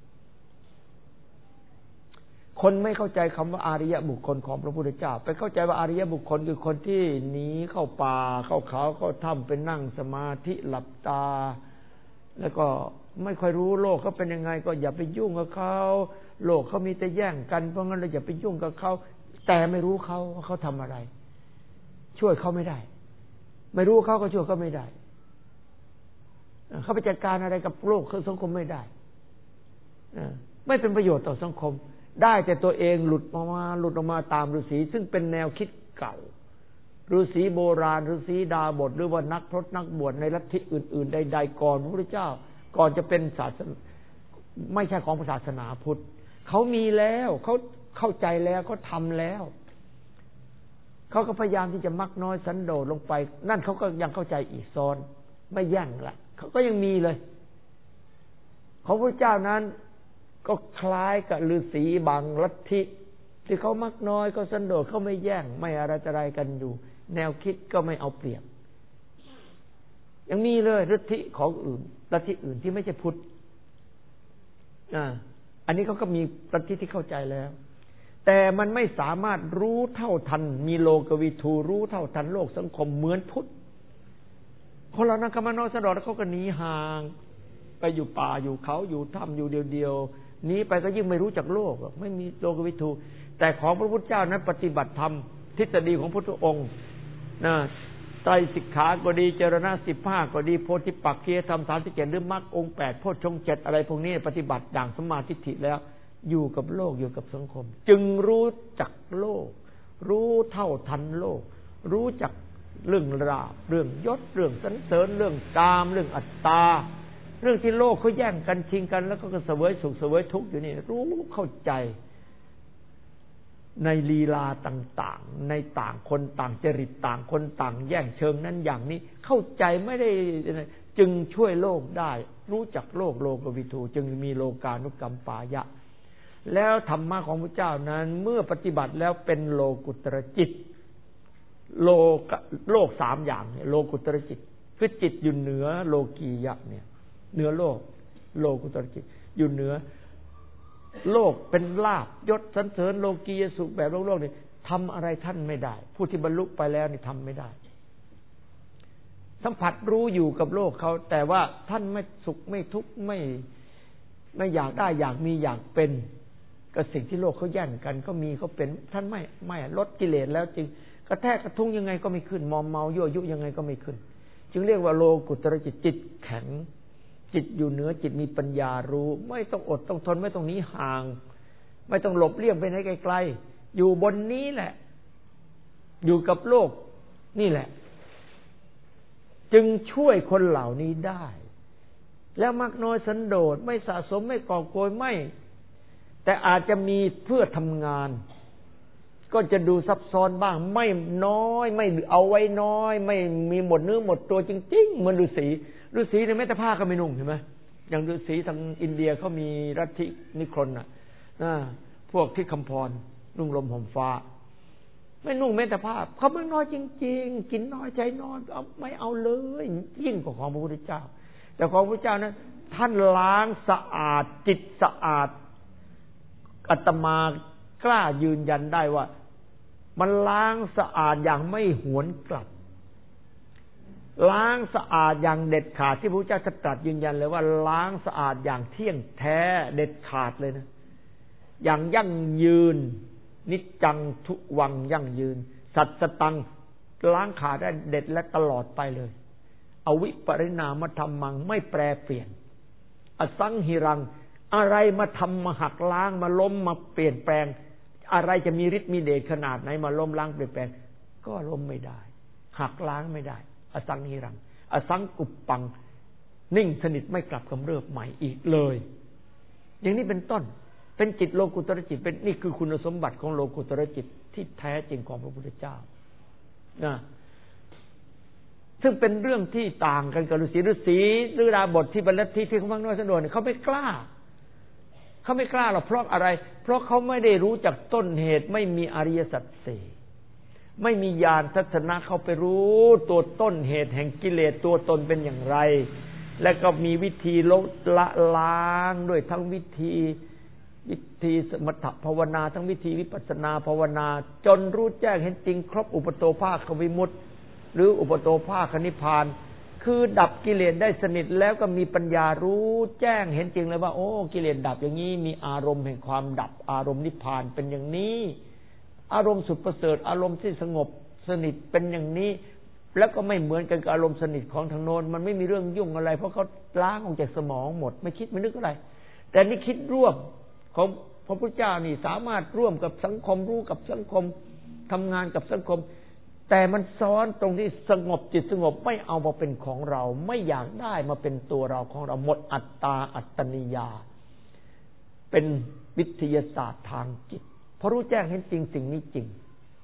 คนไม่เข้าใจคำว่าอาริยบุคคลของพระพุทธเจ้าไปเข้าใจว่าอาริยบุคคลคือคนที่หนีเข้าป่าเข้าเขาเข้าถ้ำไปนั่งสมาธิหลับตาแล้วก็ไม่ค่อยรู้โลกเขาเป็นยังไงก็อย่าไปยุ่งกับเขาโลกเขามีแต่แย่งกันเพราะงั้นเราอย่าไปยุ่งกับเขาแต่ไม่รู้เขาว่าเขาทำอะไรช่วยเขาไม่ได้ไม่รู้เขาก็ช่วยเขาไม่ได้เขาไปจัดการอะไรกับโลกสังคมไม่ได้ไม่เป็นประโยชน์ต่อสังคมได้แต่ตัวเองหลุดออกมาหลุดออกมาตามฤาษีซึ่งเป็นแนวคิดเก่าฤาษีโบราณฤาษีดาบทหรือว่านักพรตนักบวชในลัทธิอื่นๆใดๆก่อนพระพุทธเจ้าก่อนจะเป็นศาสนาไม่ใช่ของศาสนาพุทธเขามีแล้วเขาเข้าใจแล้วเขาทำแล้วเขาก็พยายามที่จะมักน้อยสันโดษลงไปนั่นเขาก็ยังเข้าใจอีกซ้อนไม่แย่งละเขาก็ยังมีเลยของพระเจ้านั้นก็คล้ายกับฤาษีบางลัทธิที่เขามักน้อยก็สันโดษเขาไม่แย่งไม่อะไรอะไรกันอยู่แนวคิดก็ไม่เอาเปรียบยังมีเลยลัทธิของอื่นลัทธิอื่นที่ไม่ใช่พุทธอ่าอันนี้เขาก็มีลัทธิที่เข้าใจแล้วแต่มันไม่สามารถรู้เท่าทันมีโลกวิทูรู้เท่าทันโลกสังคมเหมือนพุทธคนเรานั้นก็มาน้อยสันโดษแล้วเขาก็หนีห่างไปอยู่ป่าอยู่เขาอยู่ถ้ำอยู่เดียวๆนี้ไปก็ยิ่งไม่รู้จักโลกไม่มีโลกวิทูแต่ของพระพุทธเจ้านั้นปฏิบัติธรรมทฤษฎีของพระพุทธองค์นะไตรสิกขาก็ดีเจรณะสิบห้าก็ดีโพธิปักขิยธรรมสามสิบเจ็ดหรือมรรคองค์แปดโพชฌงค์เจ็ดอะไรพวกนี้ปฏิบัติอย่างสัมมาทิฏฐิแล้วอยู่กับโลกอยู่กับสังคมจึงรู้จักโลกรู้เท่าทันโลกรู้จักเรื่องราบเรื่องยศเรื่องสรรเสริญเรื่องกามเรื่องอัตตาเรื่องที่โลกเขาแย่งกันชิงกันแล้วก็เสวยสุขเสวยทุกข์อยู่นี่รู้เข้าใจในลีลาต่างๆในต่างคนต่างจริตต่างคนต่างแย่งเชิงนั้นอย่างนี้เข้าใจไม่ได้จึงช่วยโลกได้รู้จักโลกโลกวิทูจึงมีโลกานุกัมปายะแล้วธรรมะของพระเจ้านั้นเมื่อปฏิบัติแล้วเป็นโลกุตรจิตโลกโลกสามอย่างเนี่ยโลกุตรจิตคือจิตอยู่เหนือโลกียะเนี่ยเหนือโลกโลกุตรจิตอยู่เหนือโลกเป็นลาภยศสรรเสริญโลกียสุขแบบโลกโลกนี่ทำอะไรท่านไม่ได้ผู้ที่บรรลุไปแล้วนี่ทำไม่ได้สัมผัสรู้อยู่กับโลกเขาแต่ว่าท่านไม่สุขไม่ทุกข์ไม่ไม่อยากได้อยากมีอยากเป็นก็สิ่งที่โลกเขาแย่งกันเขามีเขาเป็นท่านไม่ไม่ลดกิเลสแล้วจริงกระแทกกระทุ้งยังไงก็ไม่ขึ้นมอมเมายั่วยุยังไงก็ไม่ขึ้นจึงเรียกว่าโลกุตระจิตจิตแข็งจิตอยู่เหนือจิตมีปัญญารู้ไม่ต้องอดต้องทนไม่ต้องหนีห่างไม่ต้องหลบเลี่ยงไปไหนไกลๆอยู่บนนี้แหละอยู่กับโลกนี่แหละจึงช่วยคนเหล่านี้ได้แล้วมักน้อยสันโดษไม่สะสมไม่ก่อโกยไม่แต่อาจจะมีเพื่อทำงานก็จะดูซับซ้อนบ้างไม่น้อยไม่เอาไว้น้อยไม่มีหมดเนื้อหมดตัวจริงๆเหมือนฤาษีฤาษีในแม้แต่ผ้าก็ไม่นุ่งเห็นไหมอย่างฤาษีทางอินเดียเขามีลัทธินิครนน่ะพวกที่คำพรนุ่งลมห่มฟ้าไม่นุ่งแม้แต่ผ้าเขาไม่น้อยจริงๆกินน้อยใจน้อยเอาไม่เอาเลยยิ่งกว่าของพระพุทธเจ้าแต่ของพระพุทธเจ้านั้นท่านล้างสะอาดจิตสะอาดอาตมากล้ายืนยันได้ว่ามันล้างสะอาดอย่างไม่หวนกลับล้างสะอาดอย่างเด็ดขาดที่พระพุทธเจ้าตรัสยืนยันเลยว่าล้างสะอาดอย่างเที่ยงแท้เด็ดขาดเลยนะอย่างยั่งยืนนิจจังทุวังยั่งยืนสัตสตังล้างขาดได้เด็ดและตลอดไปเลยอวิปริณามธรรมังไม่แปรเปลี่ยนอสังหิรังอะไรมาทำมาหักล้างมาล้มมาเปลี่ยนแปลงอะไรจะมีฤทธิ์มีเดชขนาดไหนมาล้มล้างเปลี่ยนแปลงก็ล้มไม่ได้หักล้างไม่ได้อสังหิรังอสังกุปปังนิ่งสนิทไม่กลับกำเริบใหม่อีกเลยอย่างนี้เป็นต้นเป็นจิตโลกุตระจิตเป็นนี่คือคุณสมบัติของโลกุตระจิตที่แท้จริงของพระพุทธเจ้านะซึ่งเป็นเรื่องที่ต่างกันกับฤาษีฤาษีหรือดาบทที่บรรลัทธิที่เขามักน้อยสันโดษเนี่ยเขาไม่กล้าเขาไม่กล้าหรอกเพราะอะไรเพราะเขาไม่ได้รู้จักต้นเหตุไม่มีอริยสัจสี่ไม่มีญาณทัศนะเขาไปรู้ตัวต้นเหตุแห่งกิเลสตัวตนเป็นอย่างไรและก็มีวิธีลดละล้างด้วยทั้งวิธีวิธีสมถภาวนาทั้งวิธีวิปัสสนาภาวนาจนรู้แจ้งเห็นจริงครบอุปโตภาควิมุตติหรืออุปโตภาคนิพพานคือดับกิเลสได้สนิทแล้วก็มีปัญญารู้แจ้งเห็นจริงเลยว่าโอ้กิเลสดับอย่างนี้มีอารมณ์แห่งความดับอารมณ์นิพพานเป็นอย่างนี้อารมณ์สุดประเสริฐอารมณ์ที่สงบสนิทเป็นอย่างนี้แล้วก็ไม่เหมือนกันกับอารมณ์สนิทของทางโน้นมันไม่มีเรื่องยุ่งอะไรเพราะเขาล้างออกจากสมองหมดไม่คิดไม่นึกอะไรแต่นี่คิดร่วมของพระพุทธเจ้านี่สามารถร่วมกับสังคมรู้กับสังคมทำงานกับสังคมแต่มันซ้อนตรงที่สงบจิตสงบไม่เอามาเป็นของเราไม่อยากได้มาเป็นตัวเราของเราหมดอัตตาอัตตนิยาเป็นวิทยาศาสตร์ทางจิตพอรู้แจ้งเห็นจริงสิ่งนี้จริง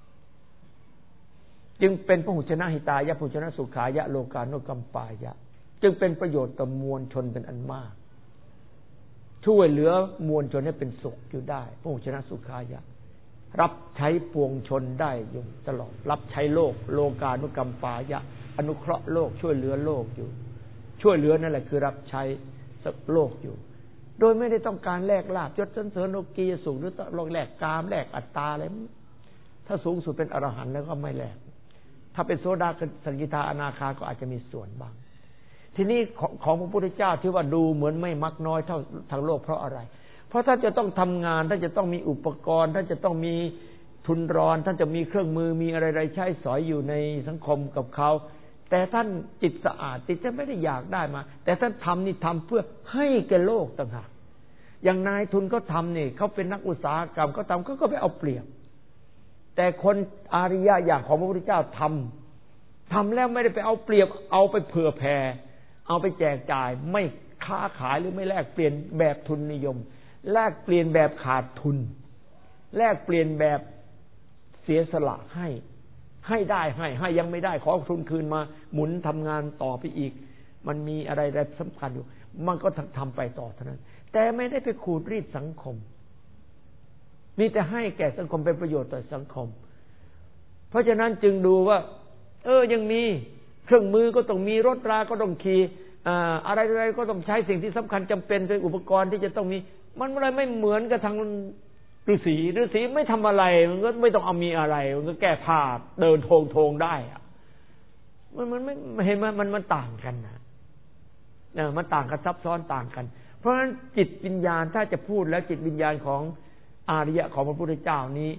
จึงเป็นพหุชนะหิตายะพหุชนะสุขายะโลกานุกัมปายะจึงเป็นประโยชน์ต่อมวลชนเป็นอันมากช่วยเหลือมวลชนให้เป็นสุขอยู่ได้พหุชนะสุขายะรับใช้ปวงชนได้อยู่ตลอดรับใช้โลกโลกานุกัมปายะอนุเคราะห์โลกช่วยเหลือโลกอยู่ช่วยเหลือนั่นแหละคือรับใช้โลกอยู่โดยไม่ได้ต้องการแลกลาภยศสรรเสริญโลกียสุขหรือต้องแลกกามแลกอัตตาอะไรถ้าสูงสุดเป็นอรหันต์แล้วก็ไม่แลกถ้าเป็นโสดาสกิทาอนาคาก็อาจจะมีส่วนบ้างทีนี้ของของพระพุทธเจ้าที่ว่าดูเหมือนไม่มักน้อยเท่าทางโลกเพราะอะไรเพราะท่านจะต้องทำงานท่านจะต้องมีอุปกรณ์ท่านจะต้องมีทุนรอนท่านจะมีเครื่องมือมีอะไรๆใช้สอยอยู่ในสังคมกับเขาแต่ท่านจิตสะอาดจิตจะไม่ได้อยากได้มาแต่ท่านทำนี่ทำเพื่อให้แก่โลกต่างหากอย่างนายทุนเขาทำนี่เขาเป็นนักอุตสาหกรรมเขาทำเขาก็ไปเอาเปรียบแต่คนอาริยะอย่างของพระพุทธเจ้าทำทำแล้วไม่ได้ไปเอาเปรียบเอาไปเผื่อแผ่เอาไปแจกจ่ายไม่ค้าขายหรือไม่แลกเปลี่ยนแบบทุนนิยมแลกเปลี่ยนแบบขาดทุนแลกเปลี่ยนแบบเสียสละให้ให้ได้ให้ให้ยังไม่ได้ขอทุนคืนมาหมุนทำงานต่อไปอีกมันมีอะไรอะไรสำคัญอยู่มันก็ทำไปต่อเท่านั้นแต่ไม่ได้ไปขูดรีดสังคมมีแต่ให้แก่สังคมเป็นประโยชน์ต่อสังคมเพราะฉะนั้นจึงดูว่าเออยังมีเครื่องมือก็ต้องมีรถราก็ต้องขี่อะไรอะไรก็ต้องใช้สิ่งที่สำคัญจำเป็นเป็นอุปกรณ์ที่จะต้องมีมันอะไรไม่เหมือนกับทางฤาษีฤาษีไม่ทำอะไรมันก็ไม่ต้องเอามีอะไรมันก็แก้ผ้าเดินโทงโทงได้อะมันมันไม่เห็นมันมันมันต่างกันนะเนี่ยมันต่างกันซับซ้อนต่างกันเพราะฉะนั้นจิตวิญญาณถ้าจะพูดแล้วจิตวิญญาณของอาริยะของพระพุทธเจ้านี้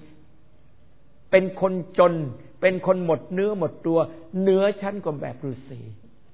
เป็นคนจนเป็นคนหมดเนื้อหมดตัวเหนือชั้นกว่าแบบฤาษี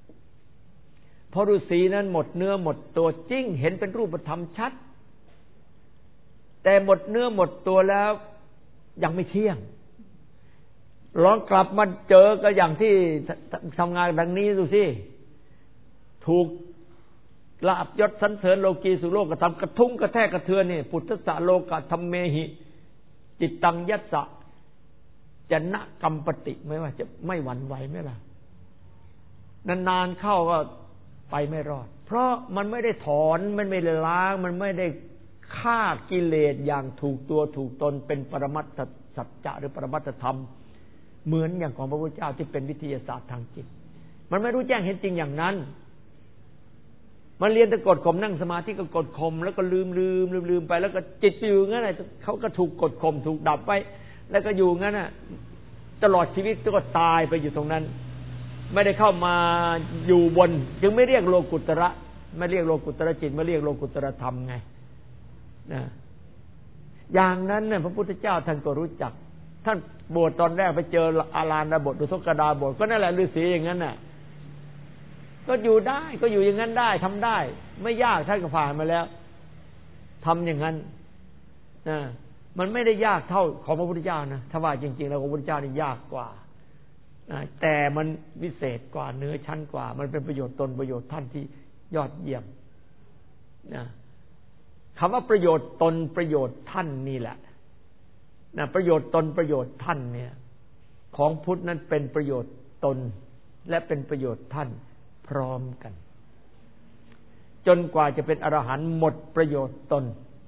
เพราะฤาษีนั้นหมดเนื้อหมดตัวจริงเห็นเป็นรูปธรรมชัดแต่หมดเนื้อหมดตัวแล้วยังไม่เที่ยงลองกลับมาเจอก็อย่างที่ทำงานดังนี้ดูสิถูกลาภยศสรรเสริญโลกีสุโลกธรรมกระทุ้งกระแทกกระเทือนนี่ปุถุสะโลกธรรมเมหิจิตตังยัสสะจะนะกัมปติไม่ว่าจะไม่หวั่นไหวไหมล่ะนานๆเข้าก็ไปไม่รอดเพราะมันไม่ได้ถอนมันไม่ได้ล้างมันไม่ได้ฆ่ากิเลสอย่างถูกตัวถูกตนเป็นปรมัตถสัจจะหรือปรมัตถธรรมเหมือนอย่างของพระพุทธเจ้าที่เป็นวิทยาศาสตร์ทางจิตมันไม่รู้แจ้งเห็นจริงอย่างนั้นมันเรียนแต่กดข่มนั่งสมาธิก็กดข่มแล้วก็ลืมลืมลืมลืมไปแล้วก็จิตอยู่งั้นแหละเขาก็ถูกกดข่มถูกดับไปแล้วก็อยู่งั้นน่ะตลอดชีวิตก็ตายไปอยู่ตรงนั้นไม่ได้เข้ามาอยู่บนจึงไม่เรียกโลกุตระไม่เรียกโลกุตระจิตไม่เรียกโลกุตระธรรมไงนะอย่างนั้นเนี่ยพระพุทธเจ้าท่านก็รู้จักท่านบวชตอนแรกไปเจออาลานดาบทดุทกดาบทก็นั่นแหละฤาษีอย่างนั้นน่ะก็อยู่ได้ก็อยู่อย่างนั้นได้ทำได้ไม่ยากท่านก็ผ่านมาแล้วทำอย่างนั้นนะมันไม่ได้ยากเท่าของพระพุทธเจ้านะถ้าว่าจริงๆแล้วของพระพุทธเจ้านี่ยากกว่าแต่มันวิเศษกว่าเหนือชั้นกว่ามันเป็นประโยชน์ตนประโยชน์ท่านที่ยอดเยี่ยมนะคำว่าประโยชน์ตนประโยชน์ท่านนี่แหละนะประโยชน์ตนประโยชน์ท่านเนี่ยของพุทธนั้นเป็นประโยชน์ตนและเป็นประโยชน์ท่านพร้อมกันจนกว่าจะเป็นอรหันต์หมดประโยชน์ตน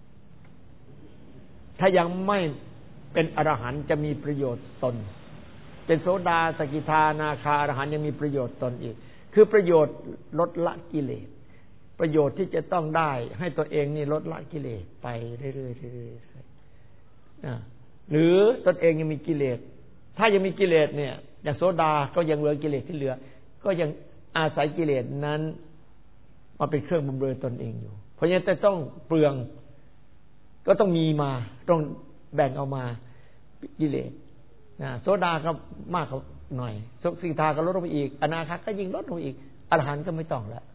ถ้ายังไม่เป็นอรหันต์จะมีประโยชน์ตนเป็นโสดาสกิทานาคาอรหันต์ยังมีประโยชน์ตนอีกคือประโยชน์ลดละกิเลสประโยชน์ที่จะต้องได้ให้ตัวเองนี่ลดละกิเลสไปเรื่อยๆเรื่อยๆนะหรือตนเองยังมีกิเลสถ้ายังมีกิเลสเนี่ยอย่างโสดาก็ยังเหลือกิเลสที่เหลือก็ยังอาศัยกิเลสนั้นมาเป็นเครื่องบำเรอตนเองอยู่เพราะฉะนั้นจะต้องเปลืองก็ต้องมีมาต้องแบ่งเอามากิเลสนะโสดาก็มากเขาหน่อยสกิทาก็ลดลงไปอีกอนาคาก็ยิ่งลดลงอีกอรหันต์ก็ไม่ต้องแล้ว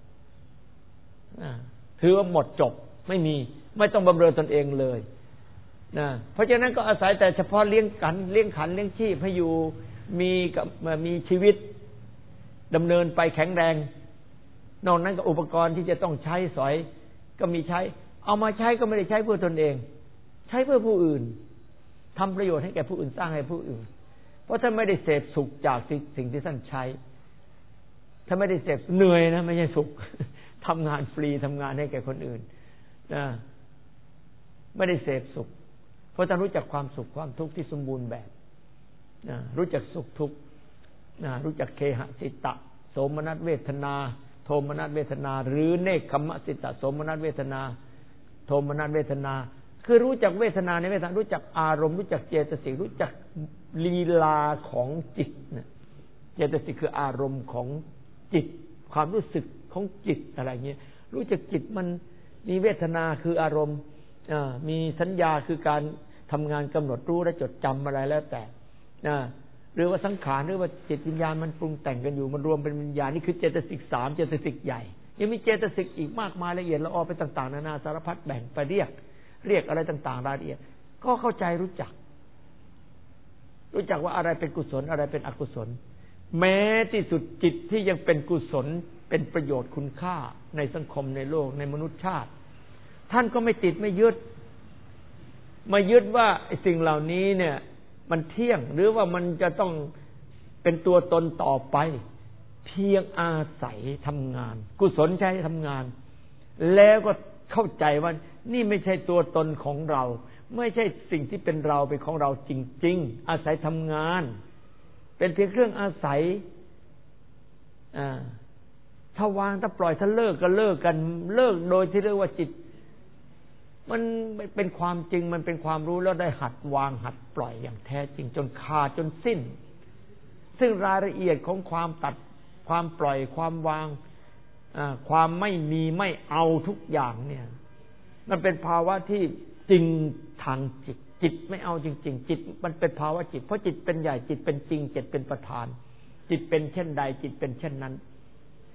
ถือว่าหมดจบไม่มีไม่ต้องบำเรอตนเองเลยนะเพราะฉะนั้นก็อาศัยแต่เฉพาะเลี้ยงกันเลี้ยงขันเลี้ยงชีพให้อยู่มีมีชีวิตดำเนินไปแข็งแรงนอกนั้นก็อุปกรณ์ที่จะต้องใช้สอยก็มีใช้เอามาใช้ก็ไม่ได้ใช้เพื่อตนเองใช้เพื่อผู้อื่นทำประโยชน์ให้แก่ผู้อื่นสร้างให้ผู้อื่นเพราะท่านไม่ได้เสพสุขจากสิ่งที่ท่านใช้ถ้าไม่ได้เสพเหนื่อยนะไม่ใช่สุขทำงานฟรีทำงานให้แก่คนอื่นนะไม่ได้เสพสุขเพราะท่านรู้จักความสุขความทุกข์ที่สมบูรณ์แบบนะรู้จักสุขทุกข์นะรู้จักเคหสิตะโสมนัสเวทนาโทมนัสเวทนาหรือเนคขมสิตะโสมนัสเวทนาโทมนัสเวทนาคือรู้จักเวทนาในเวทนารู้จักอารมณ์รู้จักเจตสิกรู้จักลีลาของจิตนะเจตสิกคืออารมณ์ของจิตความรู้สึกของจิตอะไรเงี้ยรู้จักจิตมันมีเวทนาคืออารมณ์มีสัญญาคือการทำงานกำหนดรู้และจดจำอะไรแล้วแต่หรือว่าสังขารหรือว่าจิตวิญญาณมันปรุงแต่งกันอยู่มันรวมเป็นวิญญาณนี่คือเจตสิกสามเจตสิกใหญ่ยังมีเจตสิกอีกมากมายละเอียดละออไปต่างๆนานาสารพัดแบ่งไปเรียกเรียกอะไรต่างๆรายละเอียดก็เข้าใจรู้จักรู้จักว่าอะไรเป็นกุศลอะไรเป็นอกุศลแม้ที่สุดจิตที่ยังเป็นกุศลเป็นประโยชน์คุณค่าในสังคมในโลกในมนุษยชาติท่านก็ไม่ติดไม่ยึดไม่ยึดว่าไอ้สิ่งเหล่านี้เนี่ยมันเที่ยงหรือว่ามันจะต้องเป็นตัวตนต่อไปเพียงอาศัยทำงานกุศลใช้ทำงานแล้วก็เข้าใจว่านี่ไม่ใช่ตัวตนของเราไม่ใช่สิ่งที่เป็นเราเป็นของเราจริงๆอาศัยทำงานเป็นเพียงเครื่องอาศัยอ่าถ้าวางถ้าปล่อยถ้าเลิกก็เลิกกันเลิกโดยที่เรียกว่าจิตมันเป็นความจริงมันเป็นความรู้แล้วได้หัดวางหัดปล่อยอย่างแท้จริงจนขาดจนสิ้นซึ่งรายละเอียดของความตัดความปล่อยความวางความไม่มีไม่เอาทุกอย่างเนี่ยมันเป็นภาวะที่จริงทางจิตจิตไม่เอาจริงๆจิตมันเป็นภาวะจิตเพราะจิตเป็นใหญ่จิตเป็นจริงจิตเป็นประธานจิตเป็นเช่นใดจิตเป็นเช่นนั้น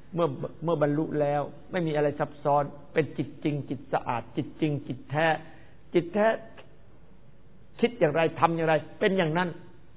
เมื่อเมื่อบรรลุแล้วไม่มีอะไรซับซ้อนเป็นจิตจริงจิตสะอาดจิตจริงจิตแท้จิตแท้คิดอย่างไรทำอย่างไรเป็นอย่างนั้น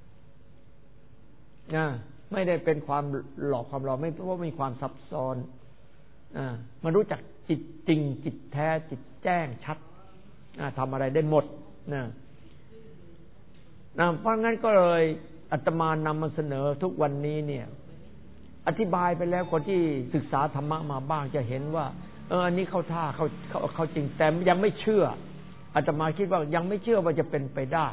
นะไม่ได้เป็นความหลอกความหลอกไม่เพราะว่ามีความซับซ้อนอ่ามันรู้จักจิตจริงจิตแท้จิตแจ้งชัดอ่าทำอะไรได้หมดนะนะเพราะงั้นก็เลยอาตมานำมาเสนอทุกวันนี้เนี่ยอธิบายไปแล้วคนที่ศึกษาธรรมะมาบ้างจะเห็นว่าเอออันนี้เข้าท่าเขาเขาเขาจริงแต่ยังไม่เชื่ออาตมาคิดว่ายังไม่เชื่อว่าจะเป็นไปได้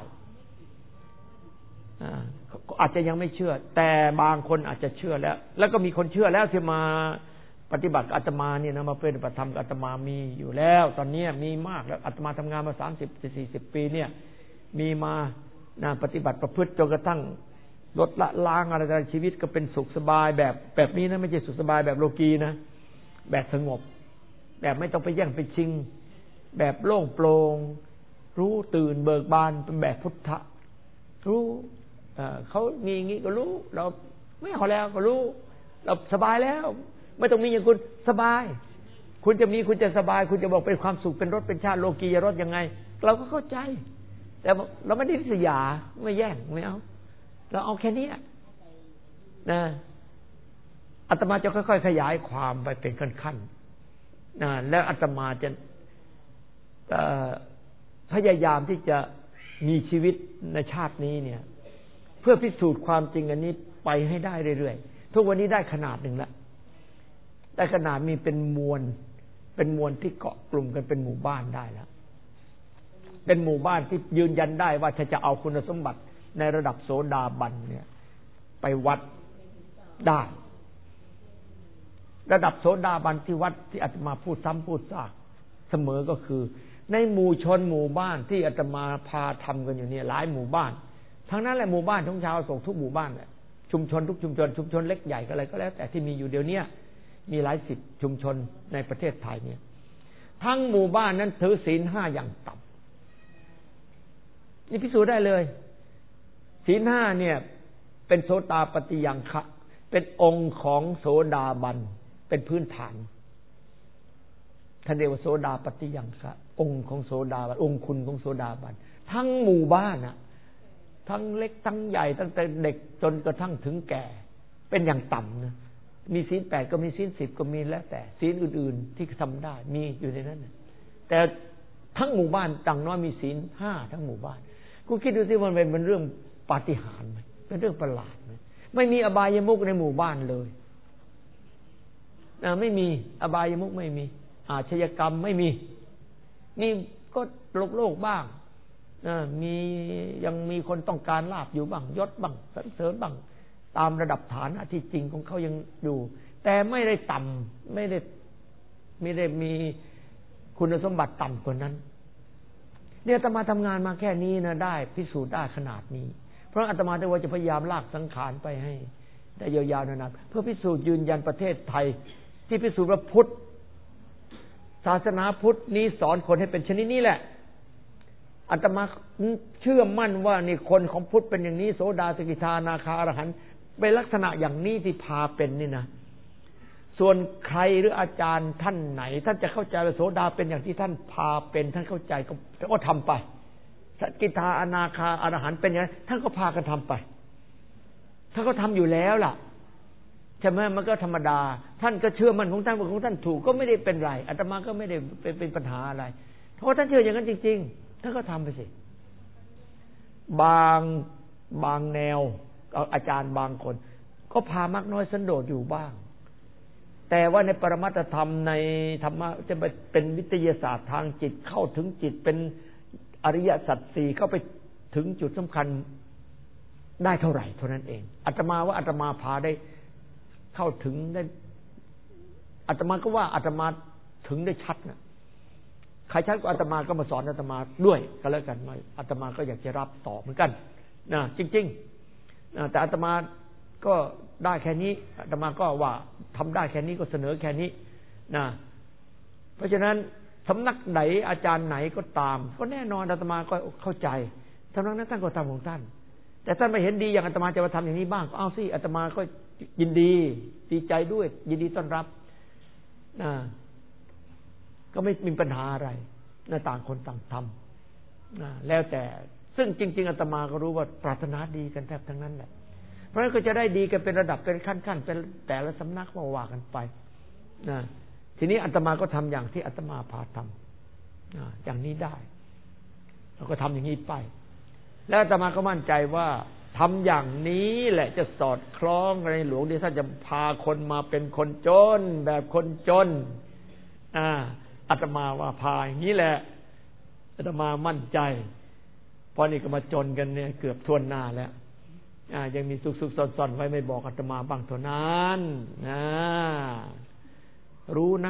อ่าอาจจะยังไม่เชื่อแต่บางคนอาจจะเชื่อแล้วแล้วก็มีคนเชื่อแล้วที่มาปฏิบัติอาตมาเนี่ยนะมาเป็นปฏิบัติธรรมอาตมามีอยู่แล้วตอนนี้มีมากแล้วอาตมาทำงานมาสามสิบสี่สิบปีเนี่ยมีมานะปฏิบัติประพฤติจนกระทั่งลดละล้างอะไรต่างชีวิตก็เป็นสุขสบายแบบแบบนี้นะไม่ใช่สุขสบายแบบโลกีนะแบบสงบแบบไม่ต้องไปแย่งไปชิงแบบโล่งโปร่งรู้ตื่นเบิกบานเป็นแบบพุทธะรู้เขามีอย่างนี้ก็รู้เราไม่เอาแล้วก็รู้เราสบายแล้วไม่ต้องมีอย่างคุณสบายคุณจะมีคุณจะสบายคุณจะบอกเป็นความสุขเป็นรสเป็นชาติโลกียรสยังไงเราก็เข้าใจแต่เราไม่ได้ริษยาไม่แย่งไม่เอาเราเอาแค่นี้นะอาตมาจะค่อยๆขยายความไปเป็นขั้นๆนะแล้วอาตมาจะพยายามที่จะมีชีวิตในชาตินี้เนี่ยเพื่อพิสูจน์ความจริงอันนี้ไปให้ได้เรื่อยๆทุกวันนี้ได้ขนาดหนึ่งแล้วได้ขนาดมีเป็นมวลเป็นมวลที่เกาะกลุ่มกันเป็นหมู่บ้านได้แล้วเป็นหมู่บ้านที่ยืนยันได้ว่าถ้าจะเอาคุณสมบัติในระดับโสดาบันเนี่ยไปวัดได้ระดับโสดาบันที่วัดที่อาตมาพูดซ้ำพูดซากเสมอก็คือในหมู่ชนหมู่บ้านที่อาตมาพาทำกันอยู่เนี่ยหลายหมู่บ้านทั้งนั้นแหละหมู่บ้านของชาวโศกทุกหมู่บ้านแหละชุมชนทุกชุมชนชุมชนเล็กใหญ่ก็อะไรก็แล้วแต่ที่มีอยู่เดี๋ยวนี้มีหลายสิบชุมชนในประเทศไทยเนี่ยทั้งหมู่บ้านนั้นถือศีลห้าอย่างต่ำนี่พิสูจน์ได้เลยศีลห้าเนี่ยเป็นโสตาปฏิยังคะเป็นองค์ของโสดาบันเป็นพื้นฐานท่านเรียกว่าโสดาปฏิยังคะองค์ของโสดาบันองค์คุณของโสดาบันทั้งหมู่บ้านน่ะทั้งเล็กทั้งใหญ่ตั้งแต่เด็กจนกระทั่งถึงแก่เป็นอย่างต่ำนะมีศีลแปดก็มีศีลสิบก็มีแล้วแต่ศีลอื่นๆที่ทำได้มีอยู่ในนั้นแต่ทั้งหมู่บ้านต่างน้อยมีศีลห้าทั้งหมู่บ้านกูคิดดูสิมันเป็นเป็นเรื่องปาฏิหาริย์มั้ยเป็นเรื่องประหลาดมั้ยไม่มีอบายมุขในหมู่บ้านเลยนะไม่มีอบายมุขไม่มีอาชญากรรมไม่มีนี่ก็โลกโลกบ้างนะมียังมีคนต้องการลาภอยู่บ้างยศบ้างสรรเสริญบ้างตามระดับฐานะที่จริงของเขายังอยู่แต่ไม่ได้ต่ำไม่ได้ไม่ได้มีคุณสมบัติต่ำกว่านั้นเนี่ยอาตมาทำงานมาแค่นี้นะได้พิสูจน์ได้ขนาดนี้เพราะอาตมาได้ว่าจะพยายามลากสังขารไปให้ได้ยาวๆนานๆเพื่อพิสูจน์ยืนยันประเทศไทยที่พิสูจน์ว่าพุทธศาสนาพุทธนี้สอนคนให้เป็นชนิดนี้แหละอาตมาเชื่อมั่นว่านี่คนของพุทธเป็นอย่างนี้โสดาสกิทานาคาอรหันต์เป็นลักษณะอย่างนี้ที่พาเป็นนี่นะส่วนใครหรืออาจารย์ท่านไหนท่านจะเข้าใจว่าโสดาเป็นอย่างที่ท่านพาเป็นท่านเข้าใจก็ก็ทำไปสกิทาอนาคาอรหันต์เป็นอย่างนั้นท่านก็พากันทำไปท่านก็ทำอยู่แล้วล่ะใช่ไหมมันก็ธรรมดาท่านก็เชื่อมั่นของท่านว่าของท่านถูกก็ไม่ได้เป็นไรอาตมาก็ไม่ได้เป็นเป็นปัญหาอะไรเพราะท่านเชื่ออย่างนั้นจริงๆท่านก็ทำไปสิบางบางแนวอาจารย์บางคนก็พามักน้อยสันโดษอยู่บ้างแต่ว่าในปรมัตถธรรมในธรรมะจะเป็นวิทยาศาสตร์ทางจิตเข้าถึงจิตเป็นอริยสัจสี่เข้าไปถึงจุดสำคัญได้เท่าไหร่เท่านั้นเองอาตมาว่าอาตมาพาได้เข้าถึงได้อาตมาก็ว่าอาตมาถึงได้ชัดนะใครชัดกว่าอาตมาก็มาสอนอาตมาด้วยก็แล้วกันอาตมาก็อยากจะรับต่อเหมือนกันนะจริงๆนะแต่อาตมาก็ได้แค่นี้อาตมาก็ว่าทำได้แค่นี้ก็เสนอแค่นี้นะเพราะฉะนั้นสำนักไหนอาจารย์ไหนก็ตามก็แน่นอนอาตมาก็เข้าใจสำนักนั้นท่านก็ทำของท่านแต่ท่านไม่เห็นดีอย่างอาตมาจะมาทำอย่างนี้บ้างก็เอาสิอาตมาก็ยินดีดีใจด้วยยินดีต้อนรับนะก็ไม่มีปัญหาอะไรนะต่างคนต่างทำนะแล้วแต่ซึ่งจริงๆอาตมาก็รู้ว่าปรารถนาดีกันแทบทั้งนั้นแหละเพราะฉะนั้นก็จะได้ดีกันเป็นระดับเป็นขั้นๆเป็นแต่ละสำนักว่าว่ากันไปนะทีนี้อาตมาก็ทำอย่างที่อาตมาพาทำนะอย่างนี้ได้เราก็ทำอย่างนี้ไปแล้วอาตมาก็มั่นใจว่าทำอย่างนี้แหละจะสอดคล้องในหลวงที่ท่านจะพาคนมาเป็นคนจนแบบคนจนอ่าอาตมาว่าพาอย่างนี้แหละอาตมามั่นใจเพราะนี่ก็มาจนกันเนี่ยเกือบทวนหน้าแล้วอ่ายังมีสุกๆซ่อนๆไว้ไม่บอกอาตมาบ้างเท่านั้นนะรู้นะ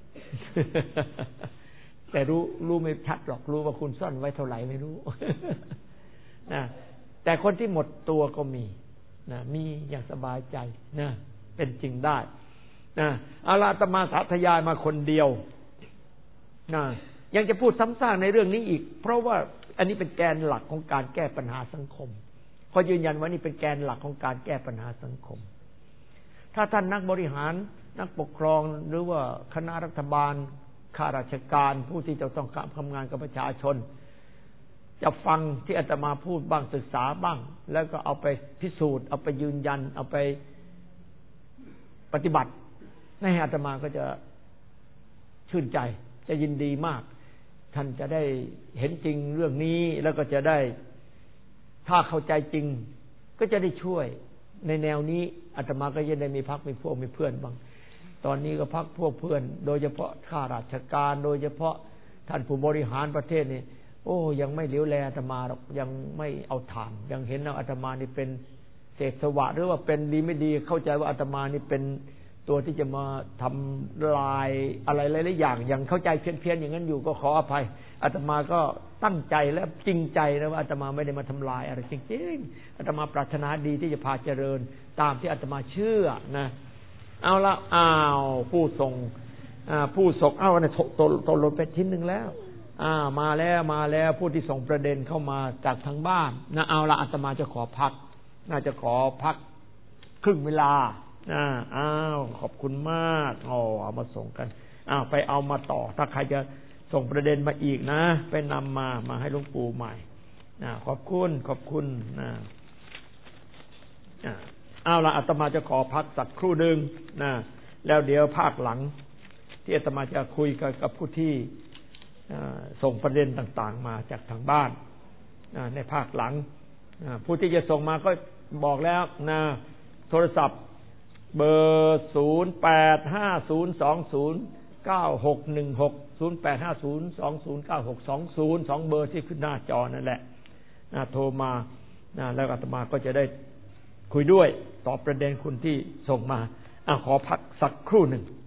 แต่รู้รู้ไม่ชัดหรอกรู้ว่าคุณซ่อนไว้เท่าไหร่ไม่รู้ นะแต่คนที่หมดตัวก็มีนะมีอย่างสบายใจนะเป็นจริงได้นะอาราตมาสาธยายมาคนเดียวนะยังจะพูดซ้ำซากในเรื่องนี้อีกเพราะว่าอันนี้เป็นแกนหลักของการแก้ปัญหาสังคมขอยืนยันว่านี่เป็นแกนหลักของการแก้ปัญหาสังคมถ้าท่านนักบริหารนักปกครองหรือว่าคณะรัฐบาลข้าราชการผู้ที่จะต้องทำงานกับประชาชนจะฟังที่อาตมาพูดบ้างศึกษาบ้างแล้วก็เอาไปพิสูจน์เอาไปยืนยันเอาไปปฏิบัติในอาตมาก็จะชื่นใจจะยินดีมากท่านจะได้เห็นจริงเรื่องนี้แล้วก็จะได้ถ้าเข้าใจจริงก็จะได้ช่วยในแนวนี้อาตมาก็ยังได้มีพรรคมีพวกมีเพื่อนบ้างตอนนี้ก็พรรคพวกเพื่อนโดยเฉพาะข้าราชการโดยเฉพาะท่านผู้บริหารประเทศนี่โอ้ยังไม่เหลียวแลอาตมาหรอกยังไม่เอาฐานยังเห็นว่าอาตมานี่เป็นเศษสวะหรือว่าเป็นดีไม่ดีเข้าใจว่าอาตมานี่เป็นตัวที่จะมาทำลายอะไรหลายๆอย่างยังเข้าใจเพี้ยนๆอย่างนั้นอยู่ก็ขออภัยอาตมาก็ตั้งใจและจริงใจนะว่าอาตมาไม่ได้มาทำลายอะไรจริงๆอาตมาปรารถนาดีที่จะพาเจริญตามที่อาตมาเชื่อนะเอาละอ้าวผู้ส่งผู้ส่งเอาเนี่ยตกตกหล่นไปชิ้นหนึ่งแล้วอ่ามาแล้วมาแล้วผู้ที่ส่งประเด็นเข้ามาจากทางบ้านนะเอาละอาตมาจะขอพักน่าจะขอพักครึ่งเวลาอ่าอ้าวขอบคุณมากอ๋อเอามาส่งกันอ้าวไปเอามาต่อถ้าใครจะส่งประเด็นมาอีกนะไปนำมามาให้หลวงปู่ใหม่นะขอบคุณขอบคุณนะอ่าเอาละอาตมาจะขอพักสักครู่หนึ่งนะแล้วเดี๋ยวภาคหลังที่อาตมาจะคุยกับกับผู้ที่ส่งประเด็นต่างๆมาจากทางบ้านในภาคหลังผู้ที่จะส่งมาก็บอกแล้วนะโทรศัพท์เบอร์ศูนย์ แปด ห้า ศูนย์ สอง ศูนย์ เก้า หก หนึ่ง หก ศูนย์ แปด ห้า ศูนย์ สอง ศูนย์ เก้า หก สอง ศูนย์ สองเบอร์ที่ขึ้นหน้าจอนั่นแหละโทรมาแล้วอาตมาก็จะได้คุยด้วยตอบประเด็นคุณที่ส่งมาขอพักสักครู่หนึ่ง